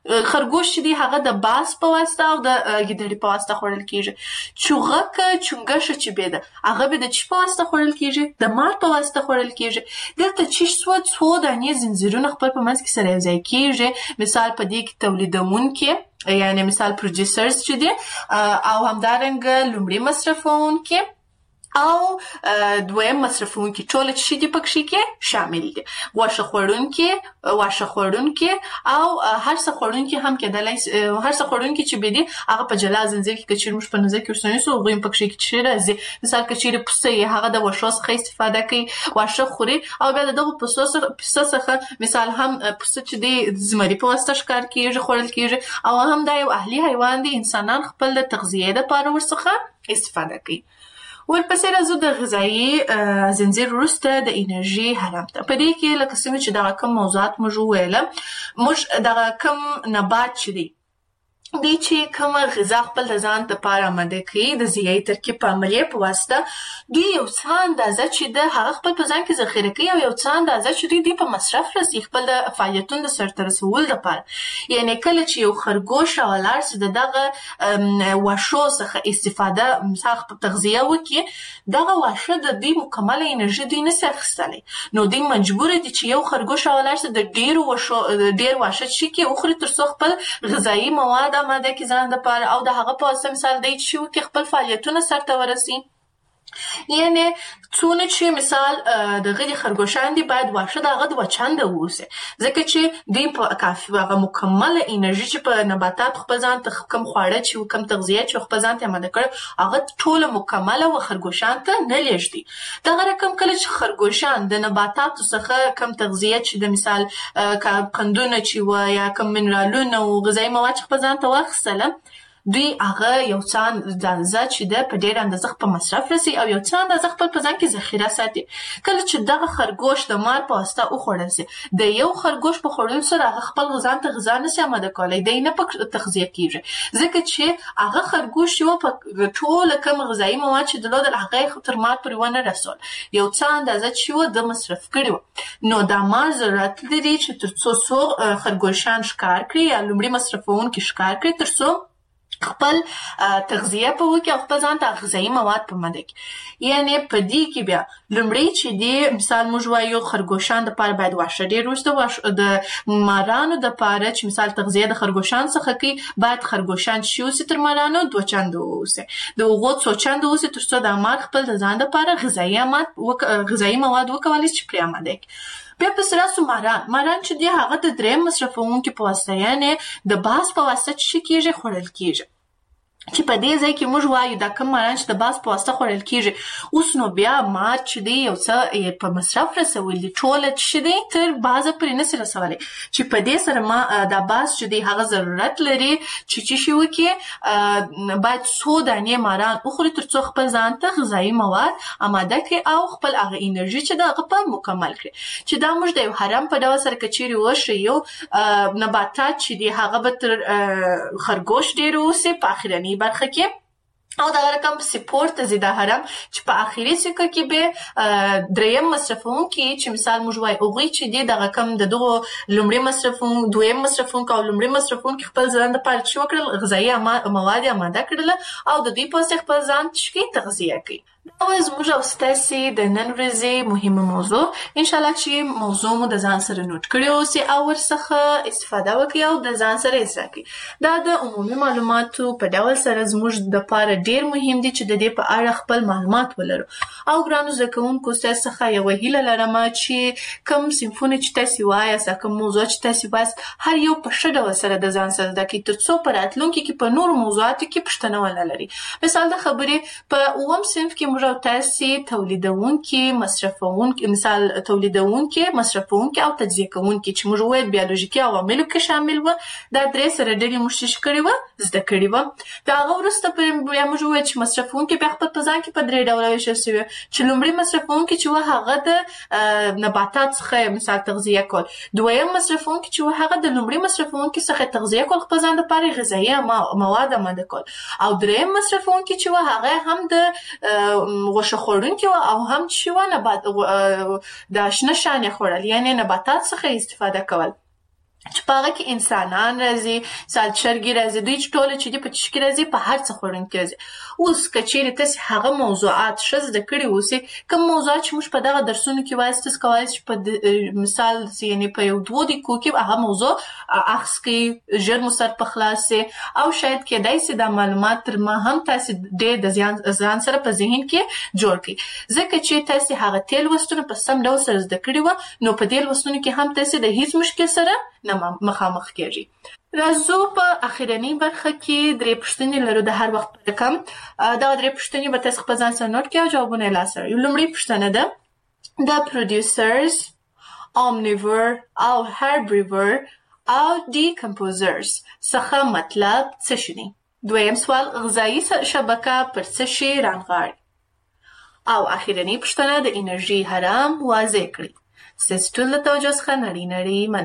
خرګوش چې دی هغه د باس په واسطه او د ګیدړې په واسطه خوړل کیږي. چوغک چونګشه چې به ده هغه به د چی په واسطه خوړل کیږي؟ د مار په واسطه خوړل کیږي. دلته چې څو دانې زنجیرونه خپل په منځ کې سره یوځای کیږي. مثال په دې کې تولیدونکي یعنی مثال پروډوسرز چې دي او همدارنګه لومړی مصرفونکي او دویم مصرفونکي ټول چې دي پکې کې شامل دي. واښه خوړونکي او هر څه خوړونکي هم کېدلای هر څه خوړونکي چې به دي هغه په جلا زنجیر کې چې موږ په نظر کې ورسونیسو هغوی پکې کې راځي. مثال کچېرې پسه یې هغه د واښو څخه استفاده کوي، واښه خوري او بیا د دغو پسه څخه مثال هم پسه چې دی زمري په واسطه ښکار کېږي، خوړل کېږي او هم دا یو اهلي حیوان دی. انسانان خپل د تغذیې دپاره ورڅخه استفاده کوي. ورپسې راځو د غذایي زنجیر وروسته د انرژي هرم ته. په دې کې لکه څنګه چې دغه کوم موضوعات موږ وویله، موږ دغه کوم نبات چې دی دی چې کومه غذا خپل د ځان لپاره آماده کوي د غذایي ترکیب په عملیې په واسطه دوی یو څه اندازه چې د هغه خپل په ځان کې ذخیره کوي او یو څه اندازه چې دوی په مصرف رسي خپل د فعالیتونو د سرته رسولو لپاره. یعنی کله چې یو خرګوش راولاړ سي دغه واښو څخه استفاده مثلا په تغذیه وکړي، دغه واښه د دوی مکمله انرژي دوی نشي اخیستلی، نو دوی مجبور دي چې یو خرګوش راولاړ سي د ډېر واښه چې وخوري تر څو خپل غذایي مواد آماده کې ځان دپاره او د هغه په واسطه مثال دی چې وکړي خپل فعالیتونه سرته ورسي. یعنی څونه چې مثال دغه د خرګوشان دي باید واښه د هغه دوه چنده واوسي، ځکه چې دوی په کافي هغه مکمله انرژي چې په نباتات خپل ځان ته کوم خواړه چې کوم تغذیه چې خپل ځان ته آماده کړي هغه ټوله مکمله و خرګوشان ته نه لېږدي. دغه رقم کله چې خرګوشان د نباتاتو څخه کوم تغذیه چې د مثال قندونه چې و یا کوم منرالونه او غذایي مواد چې خپل ځان ته واخیستله، دوی هغه یو څه اندازه چې ده په ډېر اندازه په مصرف رسي او یو څه اندازه خپل په ځان کې ذخیره ساتي. کله چې دغه خرګوش د مار په واسطه وخوړل سي، د یو خرګوش په خوړلو سره هغه خپل ځان ته غذا نشي آماده کولی، دی نه په تغذیه کېږي، ځکه چې هغه خرګوش یو په ټوله کوم غذایي مواد چې درلودل هغه یې تر مار پورې ونه رسول، یو څه اندازه چې و ده مصرف کړي و. نو دا مار ضرورت لري چې تر څو خرګوشان ښکار کړي یا لومړي مصرفونکي ښکار کړي تر څو خپل تغذیه په وکړي او خپل ځان ته غذایي مواد په آماده کړي. یعنې په دې کې بیا لومړی چې دی مثال موږ وایو خرګوشان دپاره باید واښه ډېر وروسته د مارانو دپاره چې مثال تغذیه د خرګوشان څخه کوي باید خرګوشان چې اوسي تر مارانو 2 چنده واوسي، د هغو 2 چنده واوسي تر څو د مار خپل د ځان دپاره غذایي مواد وکولی شي چې پرې آماده کړي. بیا پسې راسو ماران چې دی هغه د دریم مصرفونکي په واسطه یعنې د باز په واسطه چې کېږي خوړل کېږي. چې په دې ځای کې موږ وایو دا کوم ماران چې د باز په واسطه خوړل کېږي، اوس نو بیا مار چې دی یو څه په مصرف رسول دي ټوله چې دی تر بازه پورې نسي رسولی، چې په دې سره دا باز چې دی هغه ضرورت لري چې شي وکړي باید څو دانې ماران وخوري تر څو خپل ځان ته غذایي مواد آماده کړي او خپل هغه انرژي چې ده هغه په مکمل کړي. چې دا موږ د یو حرم په ډول سره که چیرې وښیو نباتات چې دی هغه به تر خرګوش ډېر اوسي په آخرني برخه کې او دغه رقم سپورت ځي د حرم چې په آخري سکه کې به دریم مصرفونکي چې مثال موږ وایو هغوی چې دی دغه کم د دغو لومړي دویم مصرفونکي او لومړي مصرفونکي خپل ځان دپاره چې وکړل غذایي مواد آماده کړله او د دوی په واسطه خپل ځان تغذیه کوي. دا زموږ او ستاسې د نن ورځې مهمه موضوع. انشاءالله چې موضوع مو د ځان سره نوټ کړې اوسي او ورڅخه استفاده وکړئ او د ځان سره یې زده کړئ. دا د عمومي معلوماتو په ډول سره زموږ دپاره ډېر مهم دي چې د دې په اړه خپل معلومات ولرو. او ګرانو زده کوونکو ستاسو څخه یوه هیله لرم چې کوم صنفونه چې تاسې وایاست کوم موضوع چې تاسې وایاست هر یو په ښه ډول سره د ځان سره زده کړئ تر څو په راتلونکي کې په نورو موضوعاتو کې پوښتنه ونه لري. مثال د خبرې په 9م صنف کې موږ او تاسې تولیدونکي مصرفونکي مثال تولیدونکي مصرفونکي او تجزیه کوونکي چې موږ وویل بیولوژیکي عواملو کې شامل وه دا درې سره ډلې موږ څه کړې وه زده کړې وه. د هغه وروسته بیا موږ وویل چې مصرفونکي بیا خپل په ځان کې په 3 ډوله ویشل سوي چې لومړي مصرفونکي چې وه هغه د نباتات څخه مثال تغذیه کول، دویم مصرفونکي چې وه هغه د لومړي مصرفونکي څخه تغذیه کول خپل ځان دپاره غذایي مواد آماده کول، او دریم مصرفونکي چې وه هغه هم د غوښه خوړونکي وه او هم چې وه د شنه شانې خوړل یعنې نباتات څخه استفاده کول. چې په هغه کې انسانان راځي، سالچرګي راځي، دوی چې ټوله چې دي په چشکې راځي، په هر څه خوړونکي راځي. اوس که چیرې تاسې هغه موضوعات ښه زده کړي اوسئ، کوم موضوعات چې موږ په دغه درسونو کې وایو، تاسې کولی شئ په مثال یعنې په 1-2 دقیقو کې هغه موضوع اخذ کړئ، ژر مو سر په خلاص شي، او شاید کېدای شي دا معلومات تر ما هم تاسې ډېر د ځان سره په ذهن کې جوړ کړئ، ځکه چې تاسې هغه تېر لوستونه په سم ډول سره زده کړي وه، نو په دې لوستونو کې هم تاسې د هیڅ مشکل سره نه مخامخ کېږي. راځو په اخرنۍ برخه کې 3 پوښتنې لرو د هر وخت په رقم. دغه 3 پوښتنې به تاسې خپل ځان سره نوټ کړئ او جوابونه یې لاسته راوړئ. لومړۍ پوښتنه ده د producers, omnivore او herbivore او decomposers څخه مطلب څه شي دی؟ دویم سوال غذایي شبکه پر څه شي رانغاړي؟ او اخرنۍ پوښتنه د انرژي حرام واضح کړئ. ستاسو ټول د توجه څخه نړۍ مننه.